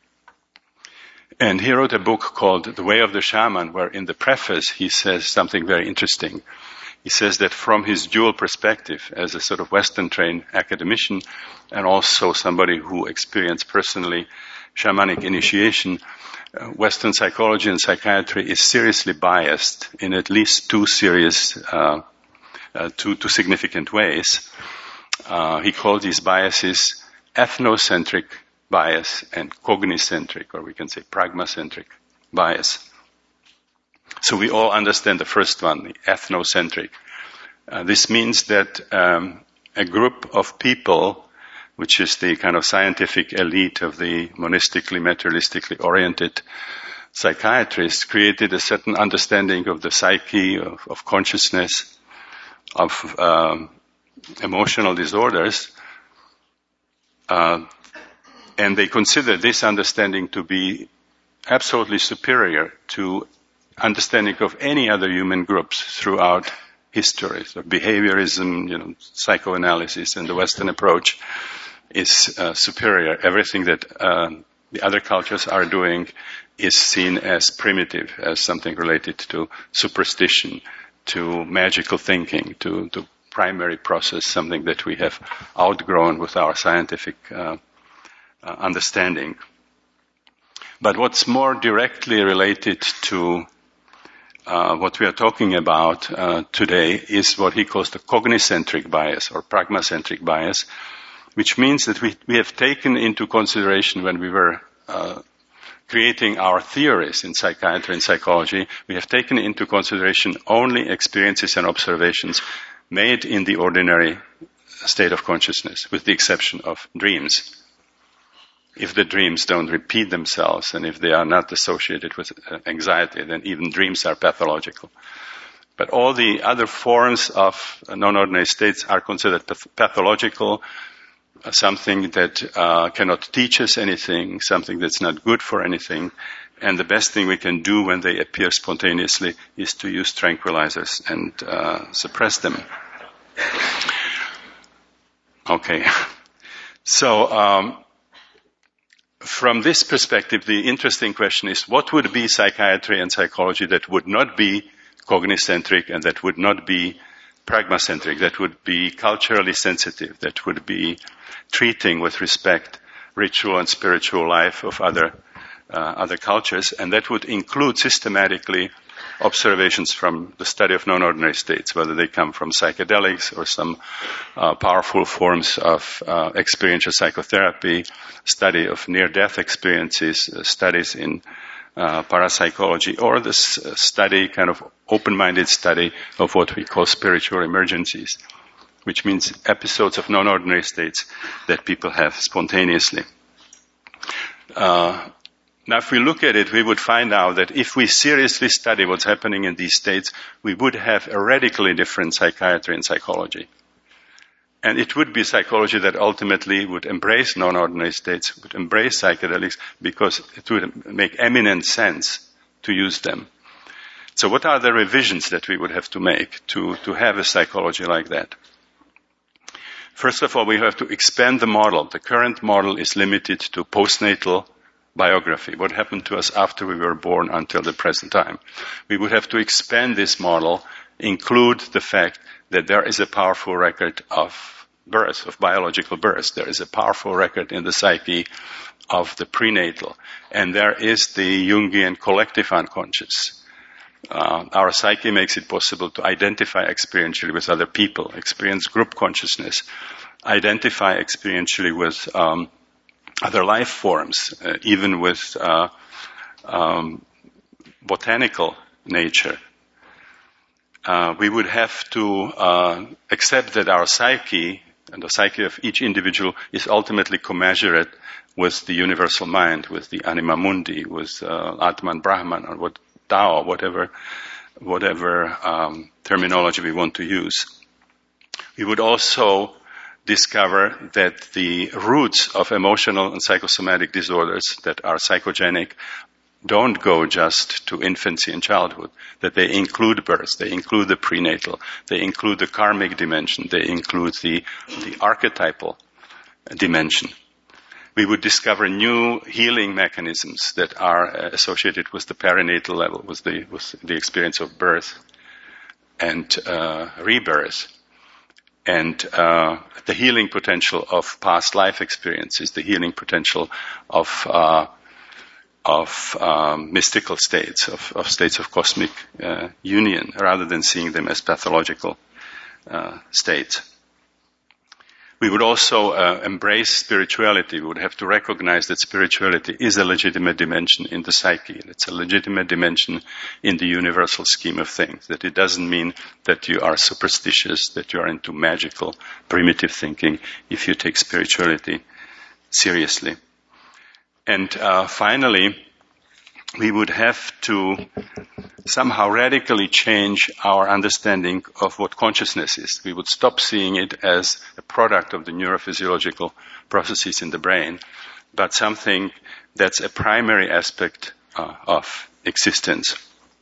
And he wrote a book called The Way of the Shaman, where in the preface he says something very interesting. He says that from his dual perspective as a sort of Western-trained academician and also somebody who experienced personally shamanic initiation, uh, Western psychology and psychiatry is seriously biased in at least two serious, uh, uh, two, two significant ways. Uh, he called these biases ethnocentric bias and cognicentric, or we can say pragmacentric bias. So we all understand the first one, the ethnocentric. Uh, this means that um, a group of people, which is the kind of scientific elite of the monistically, materialistically oriented psychiatrists, created a certain understanding of the psyche, of, of consciousness, of um, emotional disorders, uh, and they consider this understanding to be absolutely superior to understanding of any other human groups throughout history. So behaviorism, you know, psychoanalysis, and the Western approach is uh, superior. Everything that uh, the other cultures are doing is seen as primitive, as something related to superstition, to magical thinking, to, to primary process, something that we have outgrown with our scientific uh, uh, understanding. But what's more directly related to uh, what we are talking about uh, today is what he calls the cognicentric bias or pragmacentric bias, which means that we, we have taken into consideration when we were uh, creating our theories in psychiatry and psychology, we have taken into consideration only experiences and observations made in the ordinary state of consciousness, with the exception of dreams. If the dreams don't repeat themselves and if they are not associated with anxiety, then even dreams are pathological. But all the other forms of non-ordinary states are considered path- pathological, uh, something that uh, cannot teach us anything, something that's not good for anything. And the best thing we can do when they appear spontaneously is to use tranquilizers and uh, suppress them. Okay. So, um, from this perspective, the interesting question is, what would be psychiatry and psychology that would not be cognicentric and that would not be pragmacentric, that would be culturally sensitive, that would be treating with respect ritual and spiritual life of other uh, other cultures, and that would include systematically observations from the study of non-ordinary states, whether they come from psychedelics or some uh, powerful forms of uh, experiential psychotherapy, study of near-death experiences, uh, studies in uh, parapsychology, or this uh, study, kind of open-minded study of what we call spiritual emergencies, which means episodes of non-ordinary states that people have spontaneously. Uh, Now, if we look at it, we would find out that if we seriously study what's happening in these states, we would have a radically different psychiatry and psychology. And it would be psychology that ultimately would embrace non-ordinary states, would embrace psychedelics, because it would make eminent sense to use them. So what are the revisions that we would have to make to, to have a psychology like that? First of all, we have to expand the model. The current model is limited to postnatal biography, what happened to us after we were born until the present time. We would have to expand this model, include the fact that there is a powerful record of birth, of biological birth. There is a powerful record in the psyche of the prenatal. And there is the Jungian collective unconscious. Uh, our psyche makes it possible to identify experientially with other people, experience group consciousness, identify experientially with um, other life forms, uh, even with uh, um, botanical nature. Uh, we would have to uh, accept that our psyche and the psyche of each individual is ultimately commensurate with the universal mind, with the anima mundi, with uh, Atman Brahman, or what Tao, whatever whatever um, terminology we want to use. We would also discover that the roots of emotional and psychosomatic disorders that are psychogenic don't go just to infancy and childhood, that they include birth, they include the prenatal, they include the karmic dimension, they include the, the archetypal dimension. We would discover new healing mechanisms that are uh, associated with the perinatal level, with the, with the experience of birth and uh, rebirth. And uh, the healing potential of past life experiences, the healing potential of uh, of um, mystical states, of, of states of cosmic uh, union, rather than seeing them as pathological uh, states. We would also uh, embrace spirituality. We would have to recognize that spirituality is a legitimate dimension in the psyche. It's a legitimate dimension in the universal scheme of things. That it doesn't mean that you are superstitious, that you are into magical, primitive thinking if you take spirituality seriously. And uh, finally, we would have to somehow radically change our understanding of what consciousness is. We would stop seeing it as a product of the neurophysiological processes in the brain, but something that's a primary aspect uh, of existence.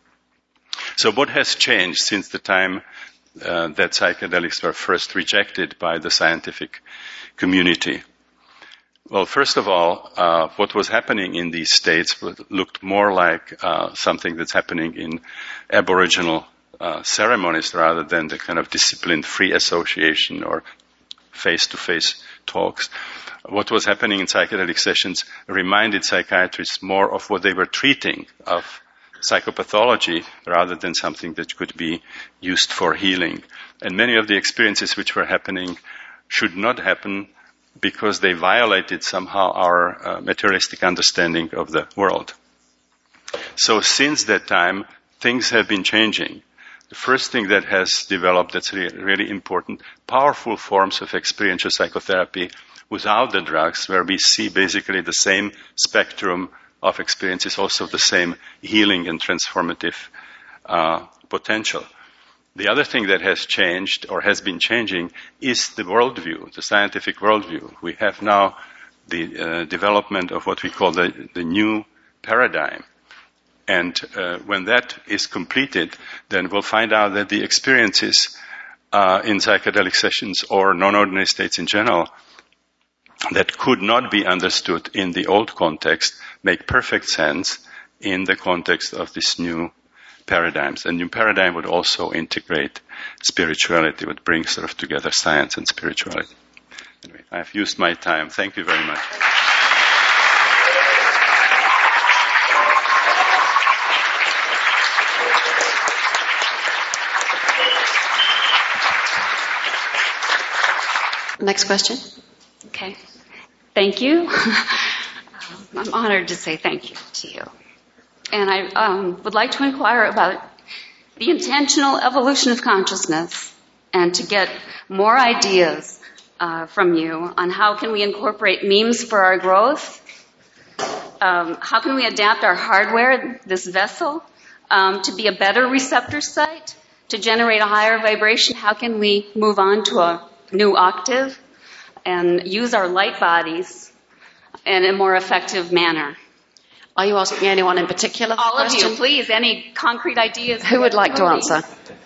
So what has changed since the time uh, that psychedelics were first rejected by the scientific community? Well, first of all, uh, what was happening in these states looked more like uh, something that's happening in Aboriginal uh, ceremonies rather than the kind of disciplined free association or face-to-face talks. What was happening in psychedelic sessions reminded psychiatrists more of what they were treating, of psychopathology, rather than something that could be used for healing. And many of the experiences which were happening should not happen because they violated somehow our uh, materialistic understanding of the world. So since that time, things have been changing. The first thing that has developed that's re- really important, powerful forms of experiential psychotherapy without the drugs, where we see basically the same spectrum of experiences, also the same healing and transformative uh, potential. The other thing that has changed or has been changing is the worldview, the scientific worldview. We have now the uh, development of what we call the, the new paradigm. And uh, when that is completed, then we'll find out that the experiences uh, in psychedelic sessions or non-ordinary states in general that could not be understood in the old context make perfect sense in the context of this new paradigms. A new paradigm would also integrate spirituality, would bring sort of together science and spirituality. Anyway, I've used my time. Thank you very much. Next question. Okay. Thank you. I'm honored to say thank you to you. And I um, would like to inquire about the intentional evolution of consciousness and to get more ideas uh, from you on how can we incorporate memes for our growth, um, how can we adapt our hardware, this vessel, um, to be a better receptor site, to generate a higher vibration, how can we move on to a new octave and use our light bodies in a more effective manner. Are you asking anyone in particular? All of question? you, please. Any concrete ideas? Who would like to answer?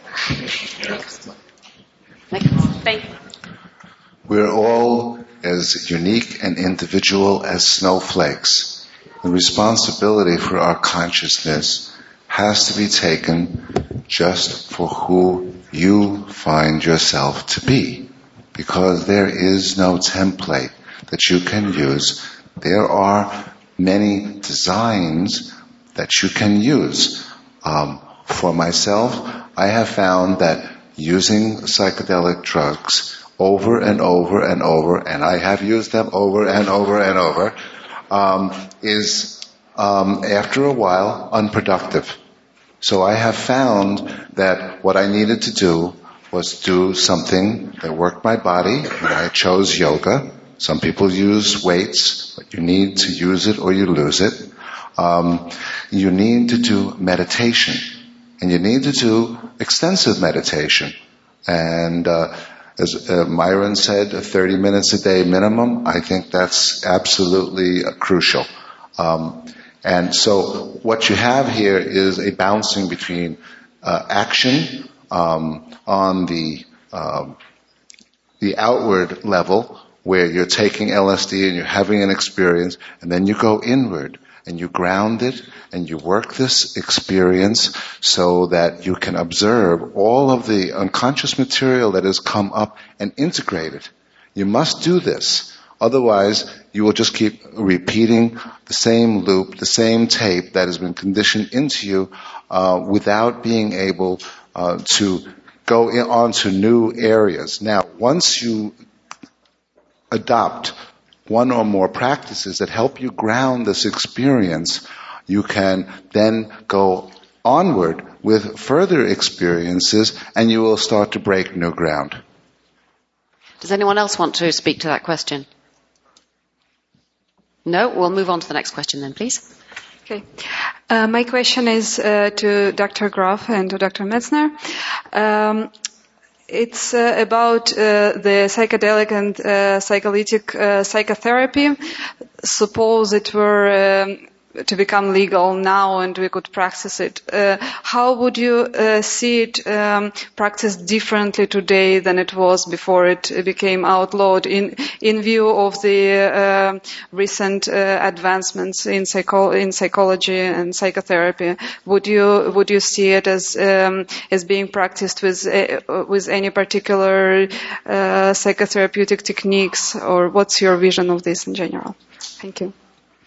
Thank you. We're all as unique and individual as snowflakes. The responsibility for our consciousness has to be taken just for who you find yourself to be, because there is no template that you can use. There are many designs that you can use. Um, for myself, I have found that using psychedelic drugs over and over and over, and I have used them over and over and over, um, is um, after a while unproductive. So I have found that what I needed to do was do something that worked my body, and I chose yoga. Some people use weights, but you need to use it or you lose it. Um, you need to do meditation, and you need to do extensive meditation. And uh, as uh, Myron said, thirty minutes a day minimum. I think that's absolutely uh, crucial. Um, and so what you have here is a bouncing between uh, action um, on the uh, the outward level, where you're taking L S D and you're having an experience, and then you go inward and you ground it and you work this experience so that you can observe all of the unconscious material that has come up and integrate it. You must do this. Otherwise, you will just keep repeating the same loop, the same tape that has been conditioned into you uh, without being able uh, to go in, on to new areas. Now, once you adopt one or more practices that help you ground this experience, you can then go onward with further experiences and you will start to break new ground. Does anyone else want to speak to that question? No? We'll move on to the next question then, please. Okay. Uh, my question is uh, to Doctor Grof and to Doctor Metzner. Um, It's uh, about uh, the psychedelic and uh, psycholytic uh, psychotherapy. Suppose it were um, to become legal now and we could practice it. Uh, how would you uh, see it um, practiced differently today than it was before it became outlawed in in view of the uh, recent uh, advancements in psycho- in psychology and psychotherapy? Would you would you see it as um, as being practiced with uh, with any particular uh, psychotherapeutic techniques, or what's your vision of this in general? Thank you.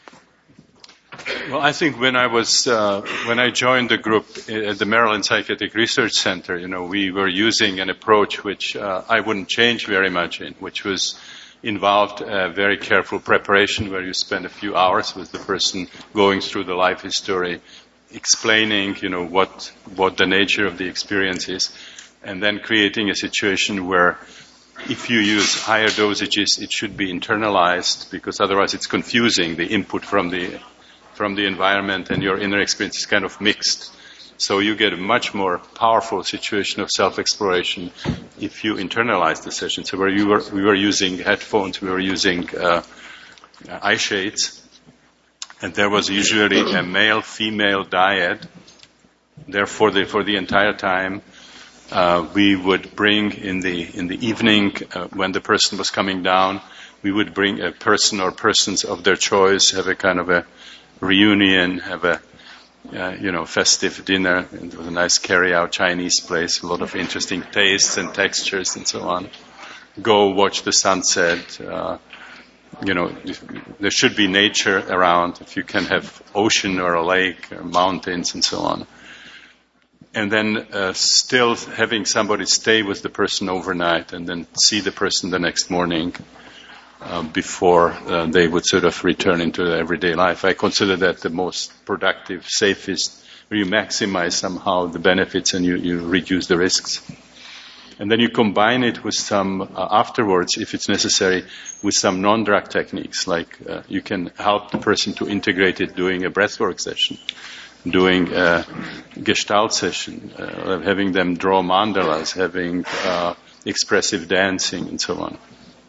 Well, I think when I was uh, when I joined the group at the Maryland Psychiatric Research Center, you know, we were using an approach which uh, I wouldn't change very much in, which was involved a very careful preparation where you spend a few hours with the person going through the life history, explaining, you know, what what the nature of the experience is, and then creating a situation where if you use higher dosages, it should be internalized, because otherwise it's confusing. The input from the from the environment and your inner experience is kind of mixed. So you get a much more powerful situation of self-exploration if you internalize the session. So where you were, we were using headphones, we were using uh, eye shades, and there was usually a male-female dyad. Therefore, the, for the entire time, uh, we would bring in the in the evening uh, when the person was coming down, we would bring a person or persons of their choice, have a kind of a reunion, have a uh, you know festive dinner. And it was a nice carry-out Chinese place, a lot of interesting tastes and textures and so on. Go watch the sunset. Uh, you know, there should be nature around. If you can have ocean or a lake or mountains and so on. And then uh, still having somebody stay with the person overnight and then see the person the next morning. Uh, before uh, they would sort of return into their everyday life. I consider that the most productive, safest, where you maximize somehow the benefits and you, you reduce the risks. And then you combine it with some, uh, afterwards, if it's necessary, with some non-drug techniques, like uh, you can help the person to integrate it doing a breathwork session, doing a gestalt session, uh, having them draw mandalas, having uh, expressive dancing, and so on.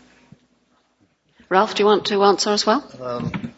Ralph, do you want to answer as well? Um,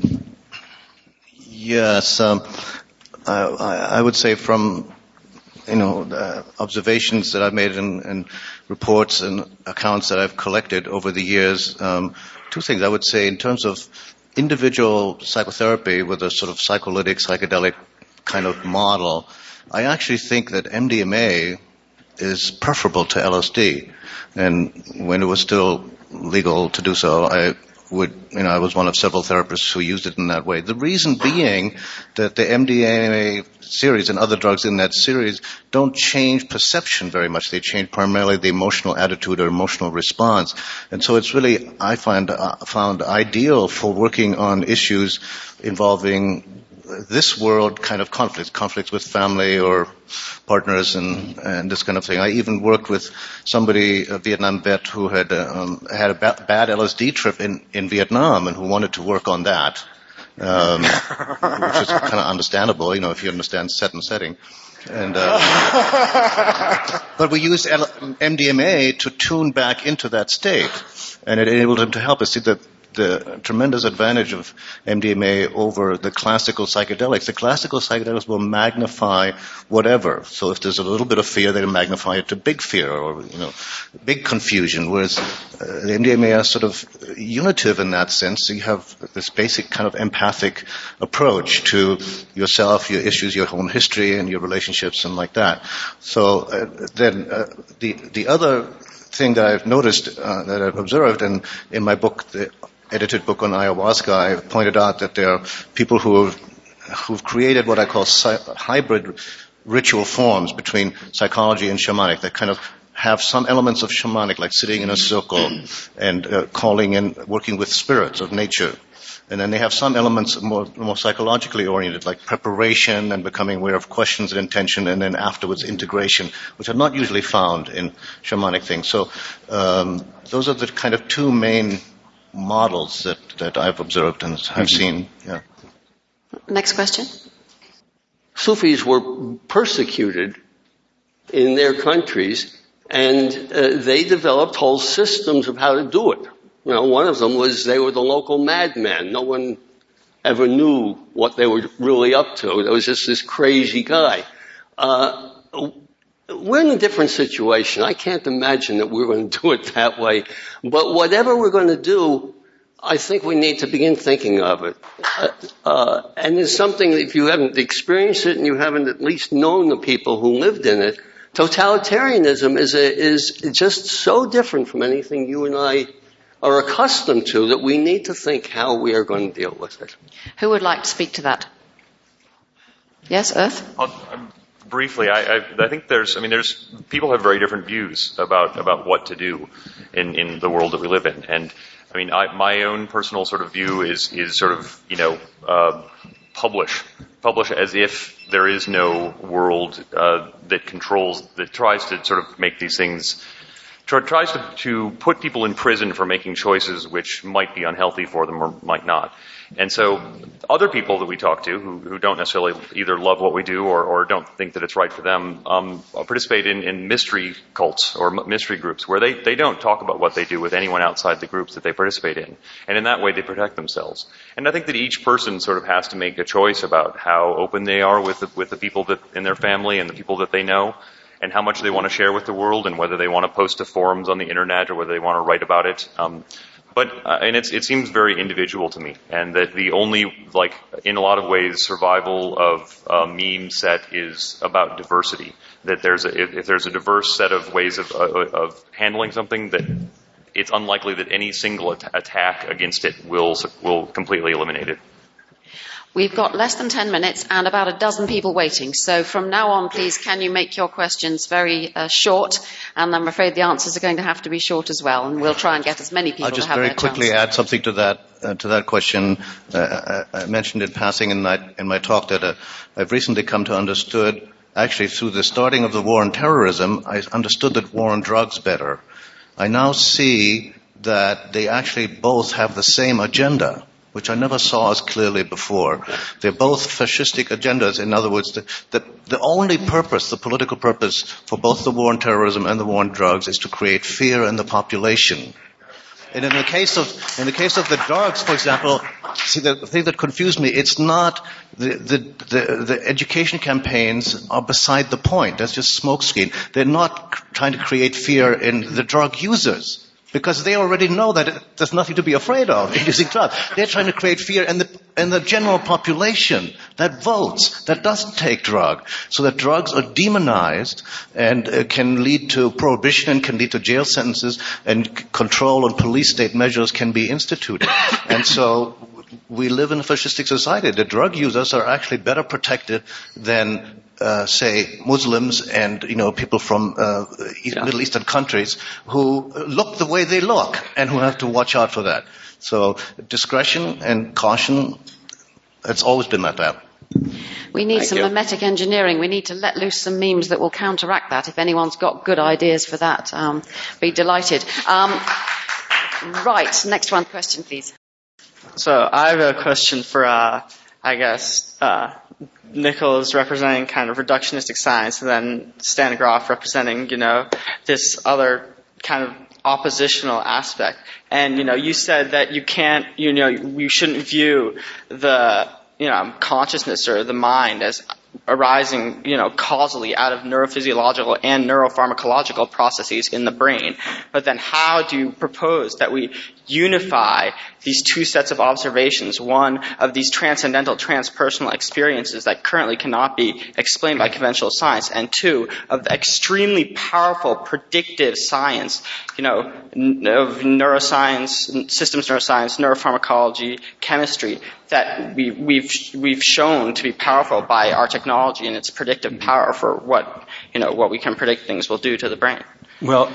yes, um, I, I would say from, you know, uh, observations that I've made and, and reports and accounts that I've collected over the years, um, two things I would say in terms of individual psychotherapy with a sort of psycholytic, psychedelic kind of model. I actually think that M D M A is preferable to L S D. And when it was still legal to do so, I would, you know, I was one of several therapists who used it in that way. The reason being that the M D M A series and other drugs in that series don't change perception very much. They change primarily the emotional attitude or emotional response. And so it's really, I find, uh, found ideal for working on issues involving this world kind of conflicts, conflicts with family or partners and, and this kind of thing. I even worked with somebody, a Vietnam vet, who had um, had a ba- bad L S D trip in, in Vietnam and who wanted to work on that, um, which is kind of understandable, you know, if you understand set and setting. And uh, but we used L- M D M A to tune back into that state, and it enabled him to help us see that the tremendous advantage of M D M A over the classical psychedelics. The classical psychedelics will magnify whatever. So if there's a little bit of fear, they'll magnify it to big fear or, you know, big confusion. Whereas uh, the M D M A is sort of unitive in that sense. So you have this basic kind of empathic approach to yourself, your issues, your own history, and your relationships, and like that. So uh, then uh, the the other thing that I've noticed, uh, that I've observed, and in my book, the edited book on ayahuasca, I pointed out that there are people who have, who've created what I call si- hybrid ritual forms between psychology and shamanic that kind of have some elements of shamanic, like sitting in a circle and uh, calling in, working with spirits of nature. And then they have some elements more, more psychologically oriented, like preparation and becoming aware of questions and intention, and then afterwards integration, which are not usually found in shamanic things. So um, those are the kind of two main models that, that I've observed and have mm-hmm. seen. Yeah. Next question. Sufis were persecuted in their countries, and uh, they developed whole systems of how to do it. You know, one of them was they were the local madmen. No one ever knew what they were really up to. There was just this crazy guy. Uh, we're in a different situation. I can't imagine that we're going to do it that way. But whatever we're going to do, I think we need to begin thinking of it. Uh, uh, and there's something, if you haven't experienced it and you haven't at least known the people who lived in it, totalitarianism is a, is just so different from anything you and I are accustomed to that we need to think how we are going to deal with it. Who would like to speak to that? Yes, Earth? I'll, um, briefly, I, I, I think there's, I mean, there's, people have very different views about, about what to do in, in the world that we live in. And, I mean, I, my own personal sort of view is, is sort of, you know, uh, publish. Publish as if there is no world, uh, that controls, that tries to sort of make these things tries to, to put people in prison for making choices which might be unhealthy for them or might not. And so other people that we talk to who, who don't necessarily either love what we do or, or don't think that it's right for them um, participate in, in mystery cults or mystery groups where they, they don't talk about what they do with anyone outside the groups that they participate in. And in that way they protect themselves. And I think that each person sort of has to make a choice about how open they are with the, with the people that in their family and the people that they know, and how much they want to share with the world, and whether they want to post to forums on the internet or whether they want to write about it. Um, but uh, and it's, it seems very individual to me, and that the only, like, in a lot of ways, survival of a meme set is about diversity. That there's a, if, if there's a diverse set of ways of, uh, of handling something, that it's unlikely that any single at- attack against it will will completely eliminate it. We've got less than ten minutes and about a dozen people waiting. So from now on, please, can you make your questions very uh, short? And I'm afraid the answers are going to have to be short as well. And we'll try and get as many people I'll just to have very their quickly chance. add something to that uh, to that question. Uh, I, I mentioned in passing in my, in my talk that uh, I've recently come to understood, actually through the starting of the war on terrorism, I understood that war on drugs better. I now see that they actually both have the same agenda, which I never saw as clearly before. They're both fascistic agendas. In other words, the, the, the only purpose, the political purpose for both the war on terrorism and the war on drugs is to create fear in the population. And in the case of, in the case of the drugs, for example, see, the thing that confused me, it's not, the, the, the, the education campaigns are beside the point. That's just smokescreen. They're not trying to create fear in the drug users, because they already know that it, there's nothing to be afraid of in using drugs. They're trying to create fear in the and the general population that votes, that doesn't take drug. So that drugs are demonized and uh, can lead to prohibition, can lead to jail sentences, and c- control and police state measures can be instituted. And so we live in a fascistic society. The drug users are actually better protected than, uh, say, Muslims and, you know, people from uh, yeah. Middle Eastern countries who look the way they look and who have to watch out for that. So discretion and caution, it's always been like that. We need Thank some you. mimetic engineering. We need to let loose some memes that will counteract that. If anyone's got good ideas for that, um, be delighted. Um, right, next one question, please. So I have a question for, uh, I guess, uh, Nichols representing kind of reductionistic science, and then Stan Grof representing, you know, this other kind of oppositional aspect. And, you know, you said that you can't, you know, you shouldn't view the, you know, consciousness or the mind as arising, you know, causally out of neurophysiological and neuropharmacological processes in the brain. But then how do you propose that we unify these two sets of observations, one of these transcendental, transpersonal experiences that currently cannot be explained by conventional science, and two, of the extremely powerful predictive science, you know, of neuroscience, systems neuroscience, neuropharmacology, chemistry, that we, we've we've shown to be powerful by our technology and its predictive power for what, you know, what we can predict things will do to the brain. Well,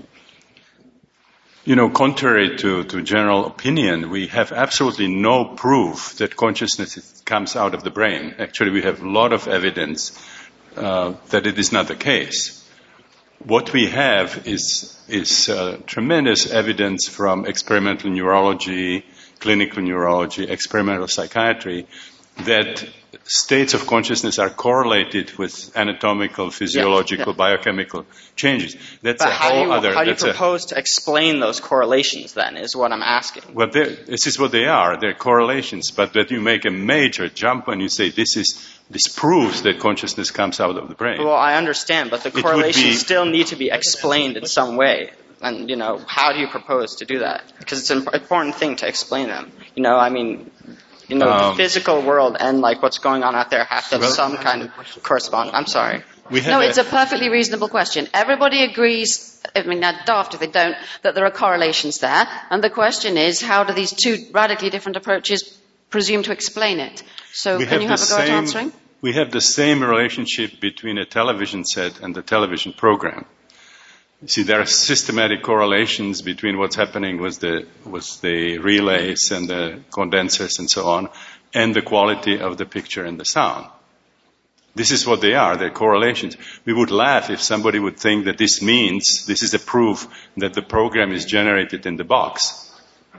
you know, contrary to, to general opinion, we have absolutely no proof that consciousness comes out of the brain. Actually, we have a lot of evidence uh, that it is not the case. What we have is, is uh, tremendous evidence from experimental neurology, clinical neurology, experimental psychiatry, that states of consciousness are correlated with anatomical, physiological, yeah, yeah. biochemical changes. That's but a how whole do you, other... How do you that's propose a, to explain those correlations, then, is what I'm asking. Well, this is what they are. They're correlations. But that you make a major jump when you say this is this proves that consciousness comes out of the brain. Well, I understand, but the correlations be, still need to be explained in some way. And, you know, how do you propose to do that? Because it's an important thing to explain them. You know, I mean... You know, um, the physical world and, like, what's going on out there have to have well, some kind of correspondence. I'm sorry. We no, it's a perfectly reasonable question. Everybody agrees, I mean, they're daft if they don't, that there are correlations there. And the question is, how do these two radically different approaches presume to explain it? So can you have a go at answering? We have the same relationship between a television set and the television program. You see, there are systematic correlations between what's happening with the with the relays and the condensers and so on, and the quality of the picture and the sound. This is what they are, they're correlations. We would laugh if somebody would think that this means, this is a proof that the program is generated in the box.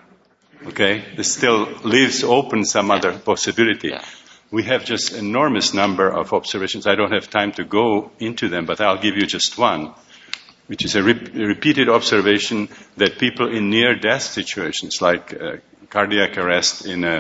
Okay? This still leaves open some other possibility. Yeah. We have just enormous number of observations. I don't have time to go into them, but I'll give you just one, which is a re- repeated observation that people in near-death situations, like uh, cardiac arrest in a,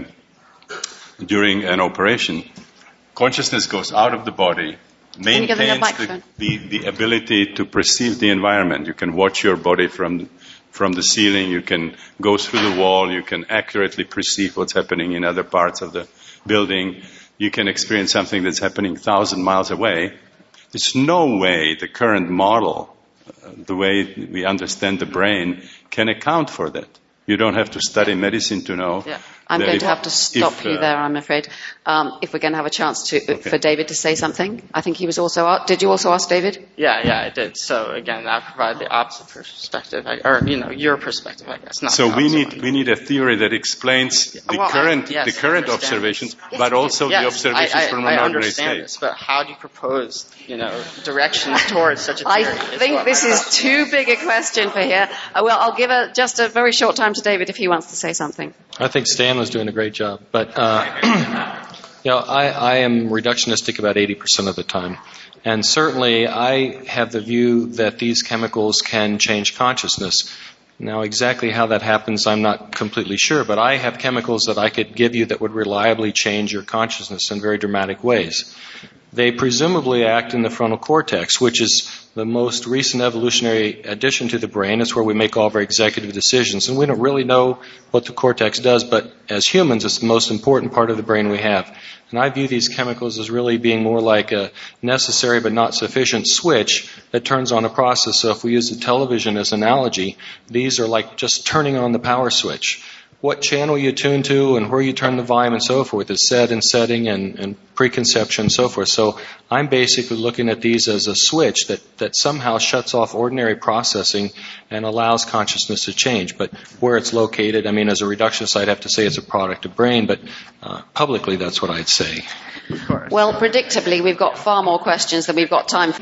during an operation, consciousness goes out of the body, maintains the, the, the ability to perceive the environment. You can watch your body from, from the ceiling, you can go through the wall, you can accurately perceive what's happening in other parts of the building, you can experience something that's happening a thousand miles away. There's no way the current model, the way we understand the brain, can account for that. You don't have to study medicine to know. Yeah. I'm going if, to have to stop if, you uh, there, I'm afraid. Um, if we're going to have a chance to okay. for David to say something. I think he was also asked. Did you also ask David? Yeah, yeah, I did. So again, I provide the opposite perspective, or you know, your perspective, I guess. Not so we need one. we need a theory that explains the well, current I, yes, the current observations, yes, but also yes, the observations I, I, from I an ordinary understand state. this, but how do you propose, you know, directions towards such a theory? I think this is too big a question for here. Uh, well, I'll give a, just a very short time to David if he wants to say something. I think Stan was doing a great job, but uh, you know, I, I am reductionistic about eighty percent of the time, and certainly I have the view that these chemicals can change consciousness. Now, exactly how that happens, I'm not completely sure, but I have chemicals that I could give you that would reliably change your consciousness in very dramatic ways. they presumably act in the frontal cortex, which is the most recent evolutionary addition to the brain. It's where we make all of our executive decisions. And we don't really know what the cortex does, but as humans, it's the most important part of the brain we have. And I view these chemicals as really being more like a necessary but not sufficient switch that turns on a process. So if we use the television as an analogy, these are like just turning on the power switch. What channel you tune to and where you turn the volume and so forth is set and setting and, and preconception and so forth. So I'm basically looking at these as a switch that, that somehow shuts off ordinary processing and allows consciousness to change. But where it's located, I mean, as a reductionist, I'd have to say it's a product of brain, but uh, publicly that's what I'd say. Well, predictably, we've got far more questions than we've got time for.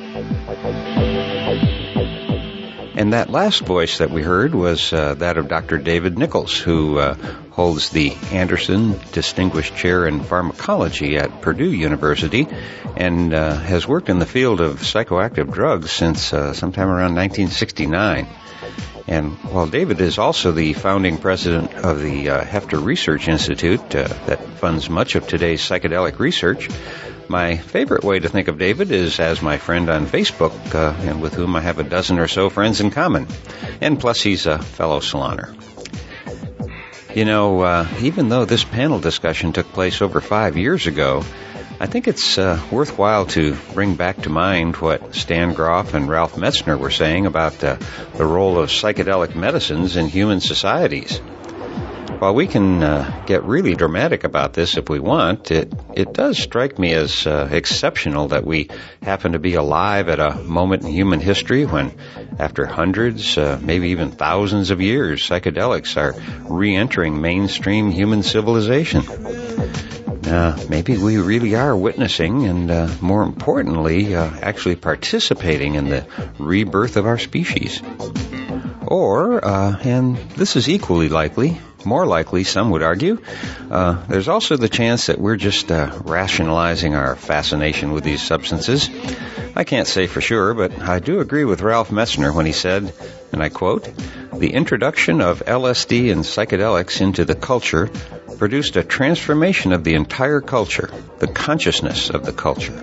And that last voice that we heard was uh, that of Doctor David Nichols, who uh, holds the Anderson Distinguished Chair in Pharmacology at Purdue University and uh, has worked in the field of psychoactive drugs since uh, sometime around nineteen sixty-nine. And while David is also the founding president of the uh, Hefter Research Institute uh, that funds much of today's psychedelic research, my favorite way to think of David is as my friend on Facebook, uh, and with whom I have a dozen or so friends in common. And plus, he's a fellow saloner. You know, uh, even though this panel discussion took place over five years ago, I think it's uh, worthwhile to bring back to mind what Stan Grof and Ralph Metzner were saying about uh, the role of psychedelic medicines in human societies. While we can uh, get really dramatic about this if we want, it, it does strike me as uh, exceptional that we happen to be alive at a moment in human history when, after hundreds, uh, maybe even thousands of years, psychedelics are re-entering mainstream human civilization. Uh, maybe we really are witnessing and, uh, more importantly, uh, actually participating in the rebirth of our species. Or, uh, and this is equally likely, more likely, some would argue, uh, there's also the chance that we're just uh, rationalizing our fascination with these substances. I can't say for sure, but I do agree with Ralph Metzner when he said, and I quote, "The introduction of L S D and psychedelics into the culture produced a transformation of the entire culture, the consciousness of the culture."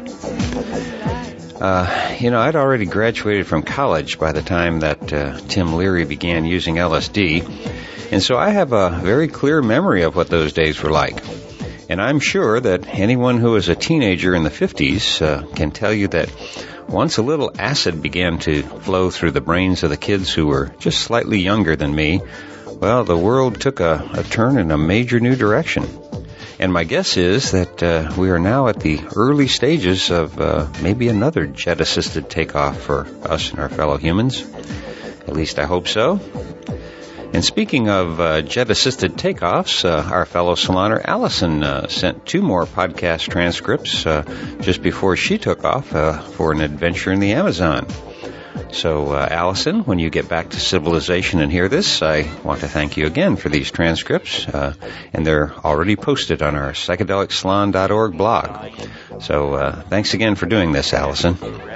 Uh, you know, I'd already graduated from college by the time that uh, Tim Leary began using L S D, and so I have a very clear memory of what those days were like. And I'm sure that anyone who was a teenager in the fifties uh, can tell you that once a little acid began to flow through the brains of the kids who were just slightly younger than me, well, the world took a, a turn in a major new direction. And my guess is that uh, we are now at the early stages of uh, maybe another jet-assisted takeoff for us and our fellow humans. At least I hope so. And speaking of uh, jet-assisted takeoffs, uh, our fellow saloner Allison uh, sent two more podcast transcripts uh, just before she took off uh, for an adventure in the Amazon. So, uh, Allison, when you get back to civilization and hear this, I want to thank you again for these transcripts, uh, and they're already posted on our psychedelic salon dot org blog. So, uh, thanks again for doing this, Allison.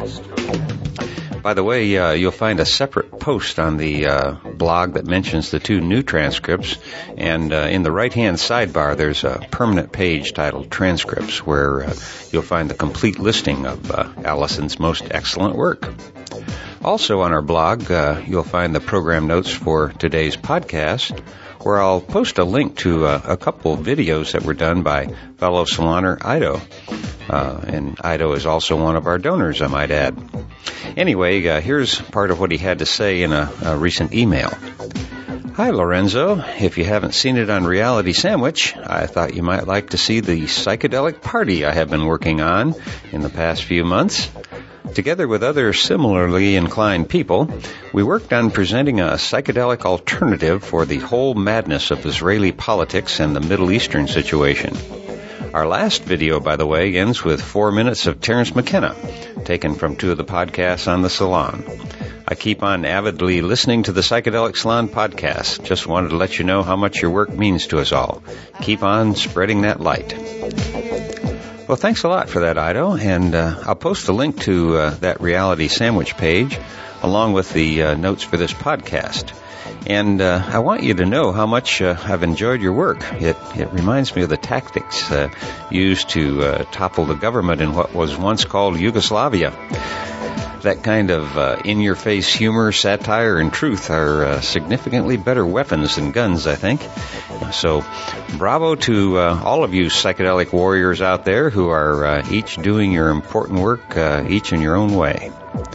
By the way, uh, you'll find a separate post on the uh, blog that mentions the two new transcripts, and uh, in the right-hand sidebar there's a permanent page titled Transcripts, where uh, you'll find the complete listing of uh, Allison's most excellent work. Also on our blog, uh, you'll find the program notes for today's podcast, where I'll post a link to uh, a couple of videos that were done by fellow saloner Ido. Uh, and Ido is also one of our donors, I might add. Anyway, uh, here's part of what he had to say in a, a recent email. "Hi, Lorenzo. If you haven't seen it on Reality Sandwich, I thought you might like to see the psychedelic party I have been working on in the past few months. Together with other similarly inclined people, we worked on presenting a psychedelic alternative for the whole madness of Israeli politics and the Middle Eastern situation. Our last video, by the way, ends with four minutes of Terence McKenna, taken from two of the podcasts on the Salon. I keep on avidly listening to the Psychedelic Salon podcast. Just wanted to let you know how much your work means to us all. Keep on spreading that light." Well, thanks a lot for that, Ido, and uh, I'll post a link to uh, that Reality Sandwich page along with the uh, notes for this podcast. And uh, I want you to know how much uh, I've enjoyed your work. It, it reminds me of the tactics uh, used to uh, topple the government in what was once called Yugoslavia. That kind of uh, in-your-face humor, satire, and truth are uh, significantly better weapons than guns, I think. So, bravo to uh, all of you psychedelic warriors out there who are uh, each doing your important work, uh, each in your own way.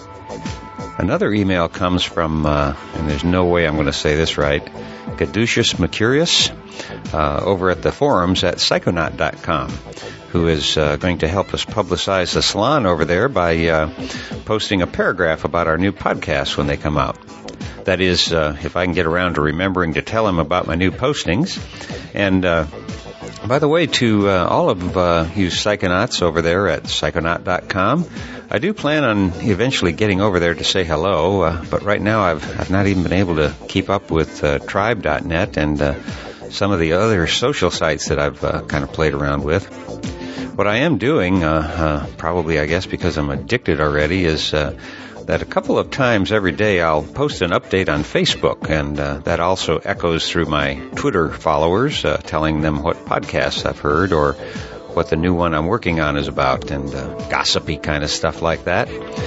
Another email comes from, uh, and there's no way I'm going to say this right, Caduceus Mercurius, uh, over at the forums at psychonaut dot com, who is uh, going to help us publicize the salon over there by uh, posting a paragraph about our new podcasts when they come out. That is, uh, if I can get around to remembering to tell him about my new postings. And uh, by the way, to uh, all of uh, you psychonauts over there at psychonaut dot com, I do plan on eventually getting over there to say hello, uh, but right now I've, I've not even been able to keep up with uh, tribe dot net and uh, some of the other social sites that I've uh, kind of played around with. What I am doing, uh, uh, probably I guess because I'm addicted already, is uh, that a couple of times every day I'll post an update on Facebook, and uh, that also echoes through my Twitter followers, uh, telling them what podcasts I've heard or what the new one I'm working on is about, and uh, gossipy kind of stuff like that.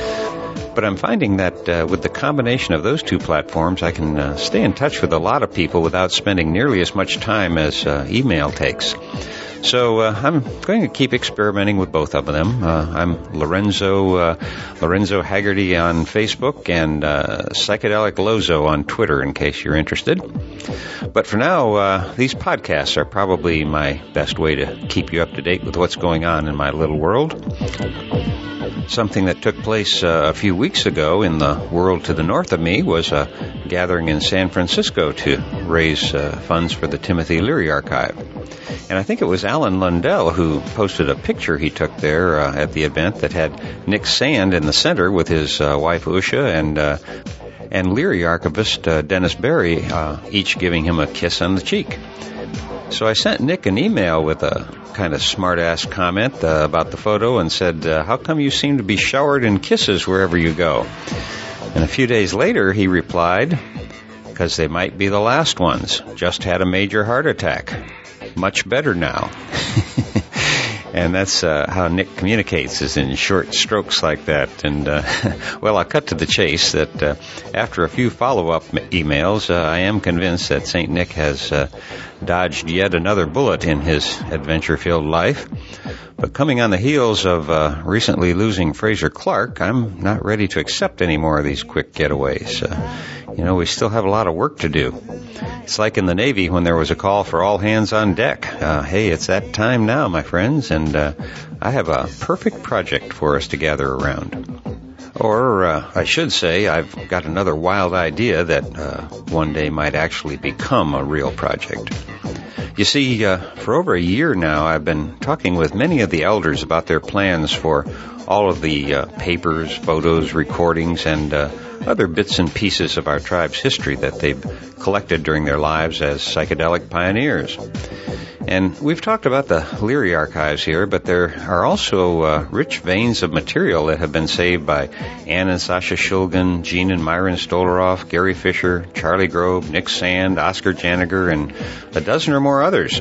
But I'm finding that uh, with the combination of those two platforms, I can uh, stay in touch with a lot of people without spending nearly as much time as uh, email takes. So uh, I'm going to keep experimenting with both of them. Uh, I'm Lorenzo uh, Lorenzo Haggerty on Facebook and uh, Psychedelic Lozo on Twitter, in case you're interested. But for now, uh, these podcasts are probably my best way to keep you up to date with what's going on in my little world. Something that took place uh, a few weeks ago in the world to the north of me was a gathering in San Francisco to raise uh, funds for the Timothy Leary Archive. And I think it was Alan Lundell who posted a picture he took there uh, at the event that had Nick Sand in the center with his uh, wife Usha and uh, and Leary archivist uh, Dennis Berry, uh, each giving him a kiss on the cheek. So I sent Nick an email with a kind of smart-ass comment uh, about the photo and said, uh, how come you seem to be showered in kisses wherever you go? And a few days later he replied, because they might be the last ones. Just had a major heart attack. Much better now. And that's uh, how Nick communicates, is in short strokes like that. And, uh, well, I'll cut to the chase that uh, after a few follow-up emails, uh, I am convinced that Saint Nick has uh, dodged yet another bullet in his adventure-filled life. But coming on the heels of uh, recently losing Fraser Clark, I'm not ready to accept any more of these quick getaways. Uh, you know, we still have a lot of work to do. It's like in the Navy when there was a call for all hands on deck. Uh, hey, it's that time now, my friends, and uh, I have a perfect project for us to gather around. Or, uh, I should say, I've got another wild idea that uh, one day might actually become a real project. You see, uh, for over a year now, I've been talking with many of the elders about their plans for all of the uh, papers, photos, recordings, and uh, other bits and pieces of our tribe's history that they've collected during their lives as psychedelic pioneers. And we've talked about the Leary archives here, but there are also uh, rich veins of material that have been saved by Ann and Sasha Shulgin, Gene and Myron Stolaroff, Gary Fisher, Charlie Grove, Nick Sand, Oscar Janiger, and a dozen or more others.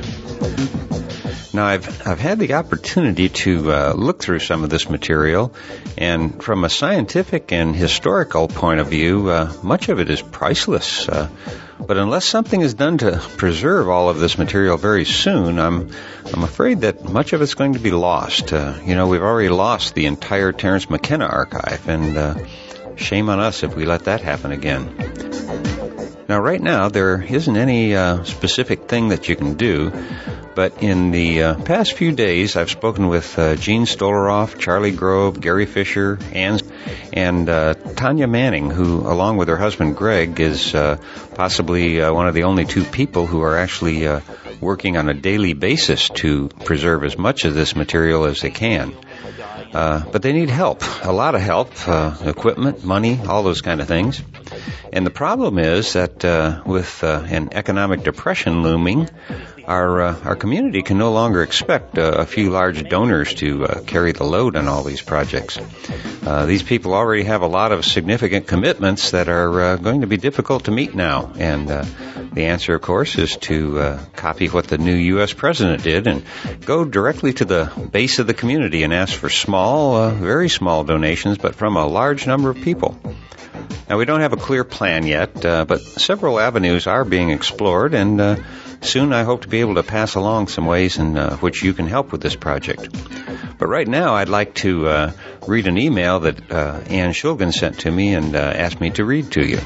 Now, I've I've had the opportunity to uh, look through some of this material, and from a scientific and historical point of view, uh, much of it is priceless. Uh, but unless something is done to preserve all of this material very soon, I'm I'm afraid that much of it's going to be lost. Uh, you know, we've already lost the entire Terence McKenna archive, and uh, shame on us if we let that happen again. Now, right now, there isn't any uh, specific thing that you can do. But in the uh, past few days, I've spoken with uh, Gene Stolaroff, Charlie Grove, Gary Fisher, Ann, and uh, Tanya Manning, who, along with her husband Greg, is uh, possibly uh, one of the only two people who are actually uh, working on a daily basis to preserve as much of this material as they can. Uh, but they need help, a lot of help, uh, equipment, money, all those kind of things. And the problem is that uh, with uh, an economic depression looming, Our uh, our community can no longer expect uh, a few large donors to uh, carry the load on all these projects. Uh, these people already have a lot of significant commitments that are uh, going to be difficult to meet now. And uh, the answer, of course, is to uh, copy what the new U S president did and go directly to the base of the community and ask for small, uh, very small donations, but from a large number of people. Now, we don't have a clear plan yet, uh, but several avenues are being explored, and uh, soon I hope to be able to pass along some ways in uh, which you can help with this project. But right now, I'd like to uh, read an email that uh, Ann Shulgin sent to me and uh, asked me to read to you.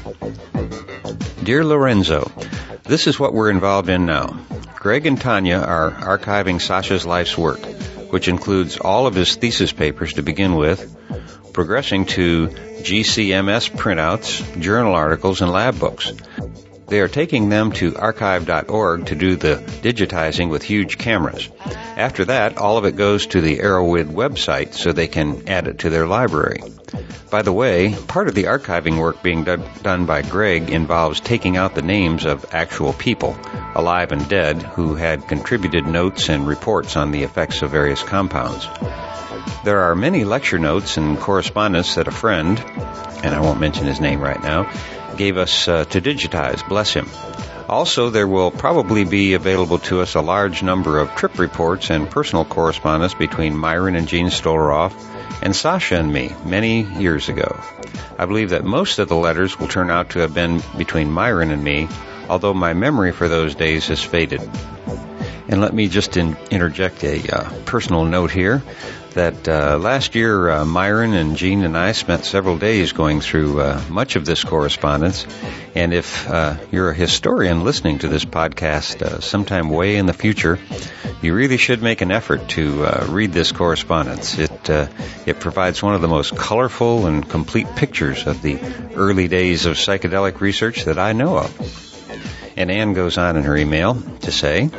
Dear Lorenzo, this is what we're involved in now. Greg and Tanya are archiving Sasha's life's work, which includes all of his thesis papers to begin with, progressing to G C M S printouts, journal articles, and lab books. They are taking them to archive dot org to do the digitizing with huge cameras. After that, all of it goes to the Arrowwood website so they can add it to their library. By the way, part of the archiving work being do- done by Greg involves taking out the names of actual people, alive and dead, who had contributed notes and reports on the effects of various compounds. There are many lecture notes and correspondence that a friend, and I won't mention his name right now, gave us uh, to digitize. Bless him. Also, there will probably be available to us a large number of trip reports and personal correspondence between Myron and Gene Stolaroff and Sasha and me many years ago. I believe that most of the letters will turn out to have been between Myron and me, although my memory for those days has faded. And let me just in, interject a uh, personal note here that uh, last year uh, Myron and Gene and I spent several days going through uh, much of this correspondence. And if uh, you're a historian listening to this podcast uh, sometime way in the future, you really should make an effort to uh, read this correspondence. It uh, it provides one of the most colorful and complete pictures of the early days of psychedelic research that I know of. And Anne goes on in her email to say,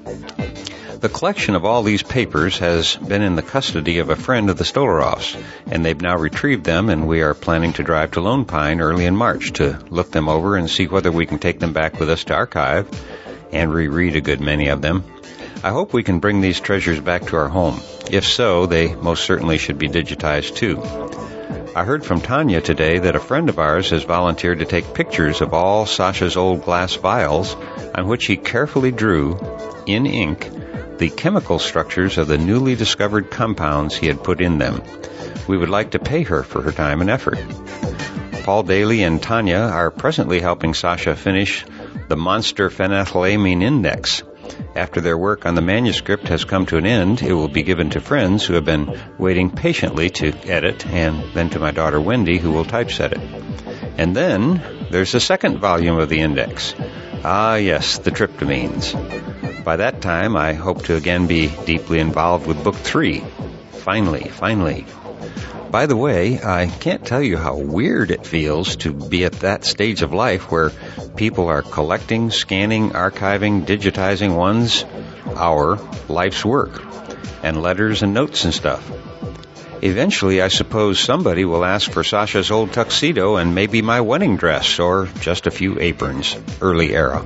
the collection of all these papers has been in the custody of a friend of the Stolaroffs, and they've now retrieved them, and we are planning to drive to Lone Pine early in March to look them over and see whether we can take them back with us to archive and reread a good many of them. I hope we can bring these treasures back to our home. If so, they most certainly should be digitized too. I heard from Tanya today that a friend of ours has volunteered to take pictures of all Sasha's old glass vials on which he carefully drew, in ink, the chemical structures of the newly discovered compounds he had put in them. We would like to pay her for her time and effort. Paul Daly and Tanya are presently helping Sasha finish the Monster Phenethylamine Index. After their work on the manuscript has come to an end, it will be given to friends who have been waiting patiently to edit, and then to my daughter Wendy, who will typeset it. And then there's a second volume of the index. Ah, yes, the tryptamines. By that time, I hope to again be deeply involved with Book Three. Finally, finally. By the way, I can't tell you how weird it feels to be at that stage of life where people are collecting, scanning, archiving, digitizing one's, our, life's work, and letters and notes and stuff. Eventually, I suppose somebody will ask for Sasha's old tuxedo and maybe my wedding dress, or just a few aprons, early era.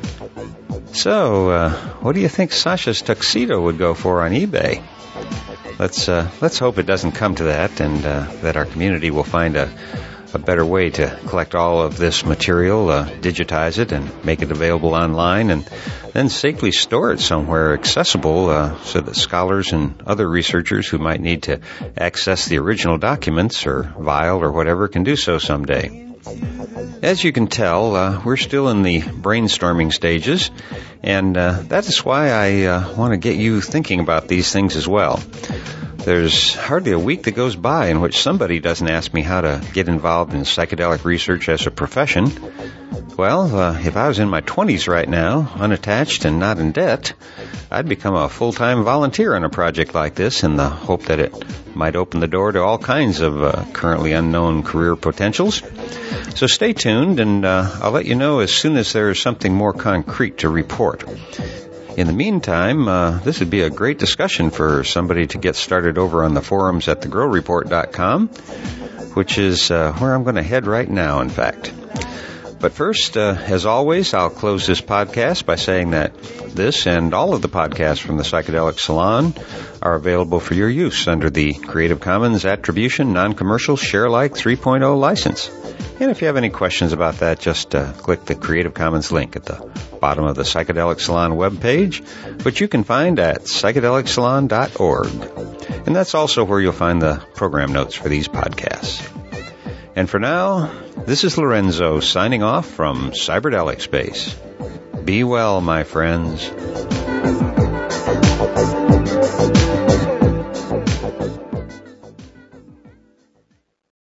So, uh, what do you think Sasha's tuxedo would go for on eBay? Let's uh, let's hope it doesn't come to that, and uh, that our community will find a, a better way to collect all of this material, uh, digitize it, and make it available online, and then safely store it somewhere accessible uh, so that scholars and other researchers who might need to access the original documents or vial or whatever can do so someday. As you can tell, uh, we're still in the brainstorming stages, and uh, that is why I uh, want to get you thinking about these things as well. There's hardly a week that goes by in which somebody doesn't ask me how to get involved in psychedelic research as a profession. Well, uh, if I was in my twenties right now, unattached and not in debt, I'd become a full-time volunteer on a project like this in the hope that it might open the door to all kinds of uh, currently unknown career potentials. So stay tuned, and uh, I'll let you know as soon as there is something more concrete to report. In the meantime, uh, this would be a great discussion for somebody to get started over on the forums at the grow report dot com, which is uh, where I'm going to head right now, in fact. But first, uh, as always, I'll close this podcast by saying that this and all of the podcasts from the Psychedelic Salon are available for your use under the Creative Commons Attribution Non-Commercial Share-alike three point oh license. And if you have any questions about that, just uh, click the Creative Commons link at the bottom of the Psychedelic Salon webpage, which you can find at psychedelic salon dot org. And that's also where you'll find the program notes for these podcasts. And for now, this is Lorenzo signing off from Cyberdelic Space. Be well, my friends.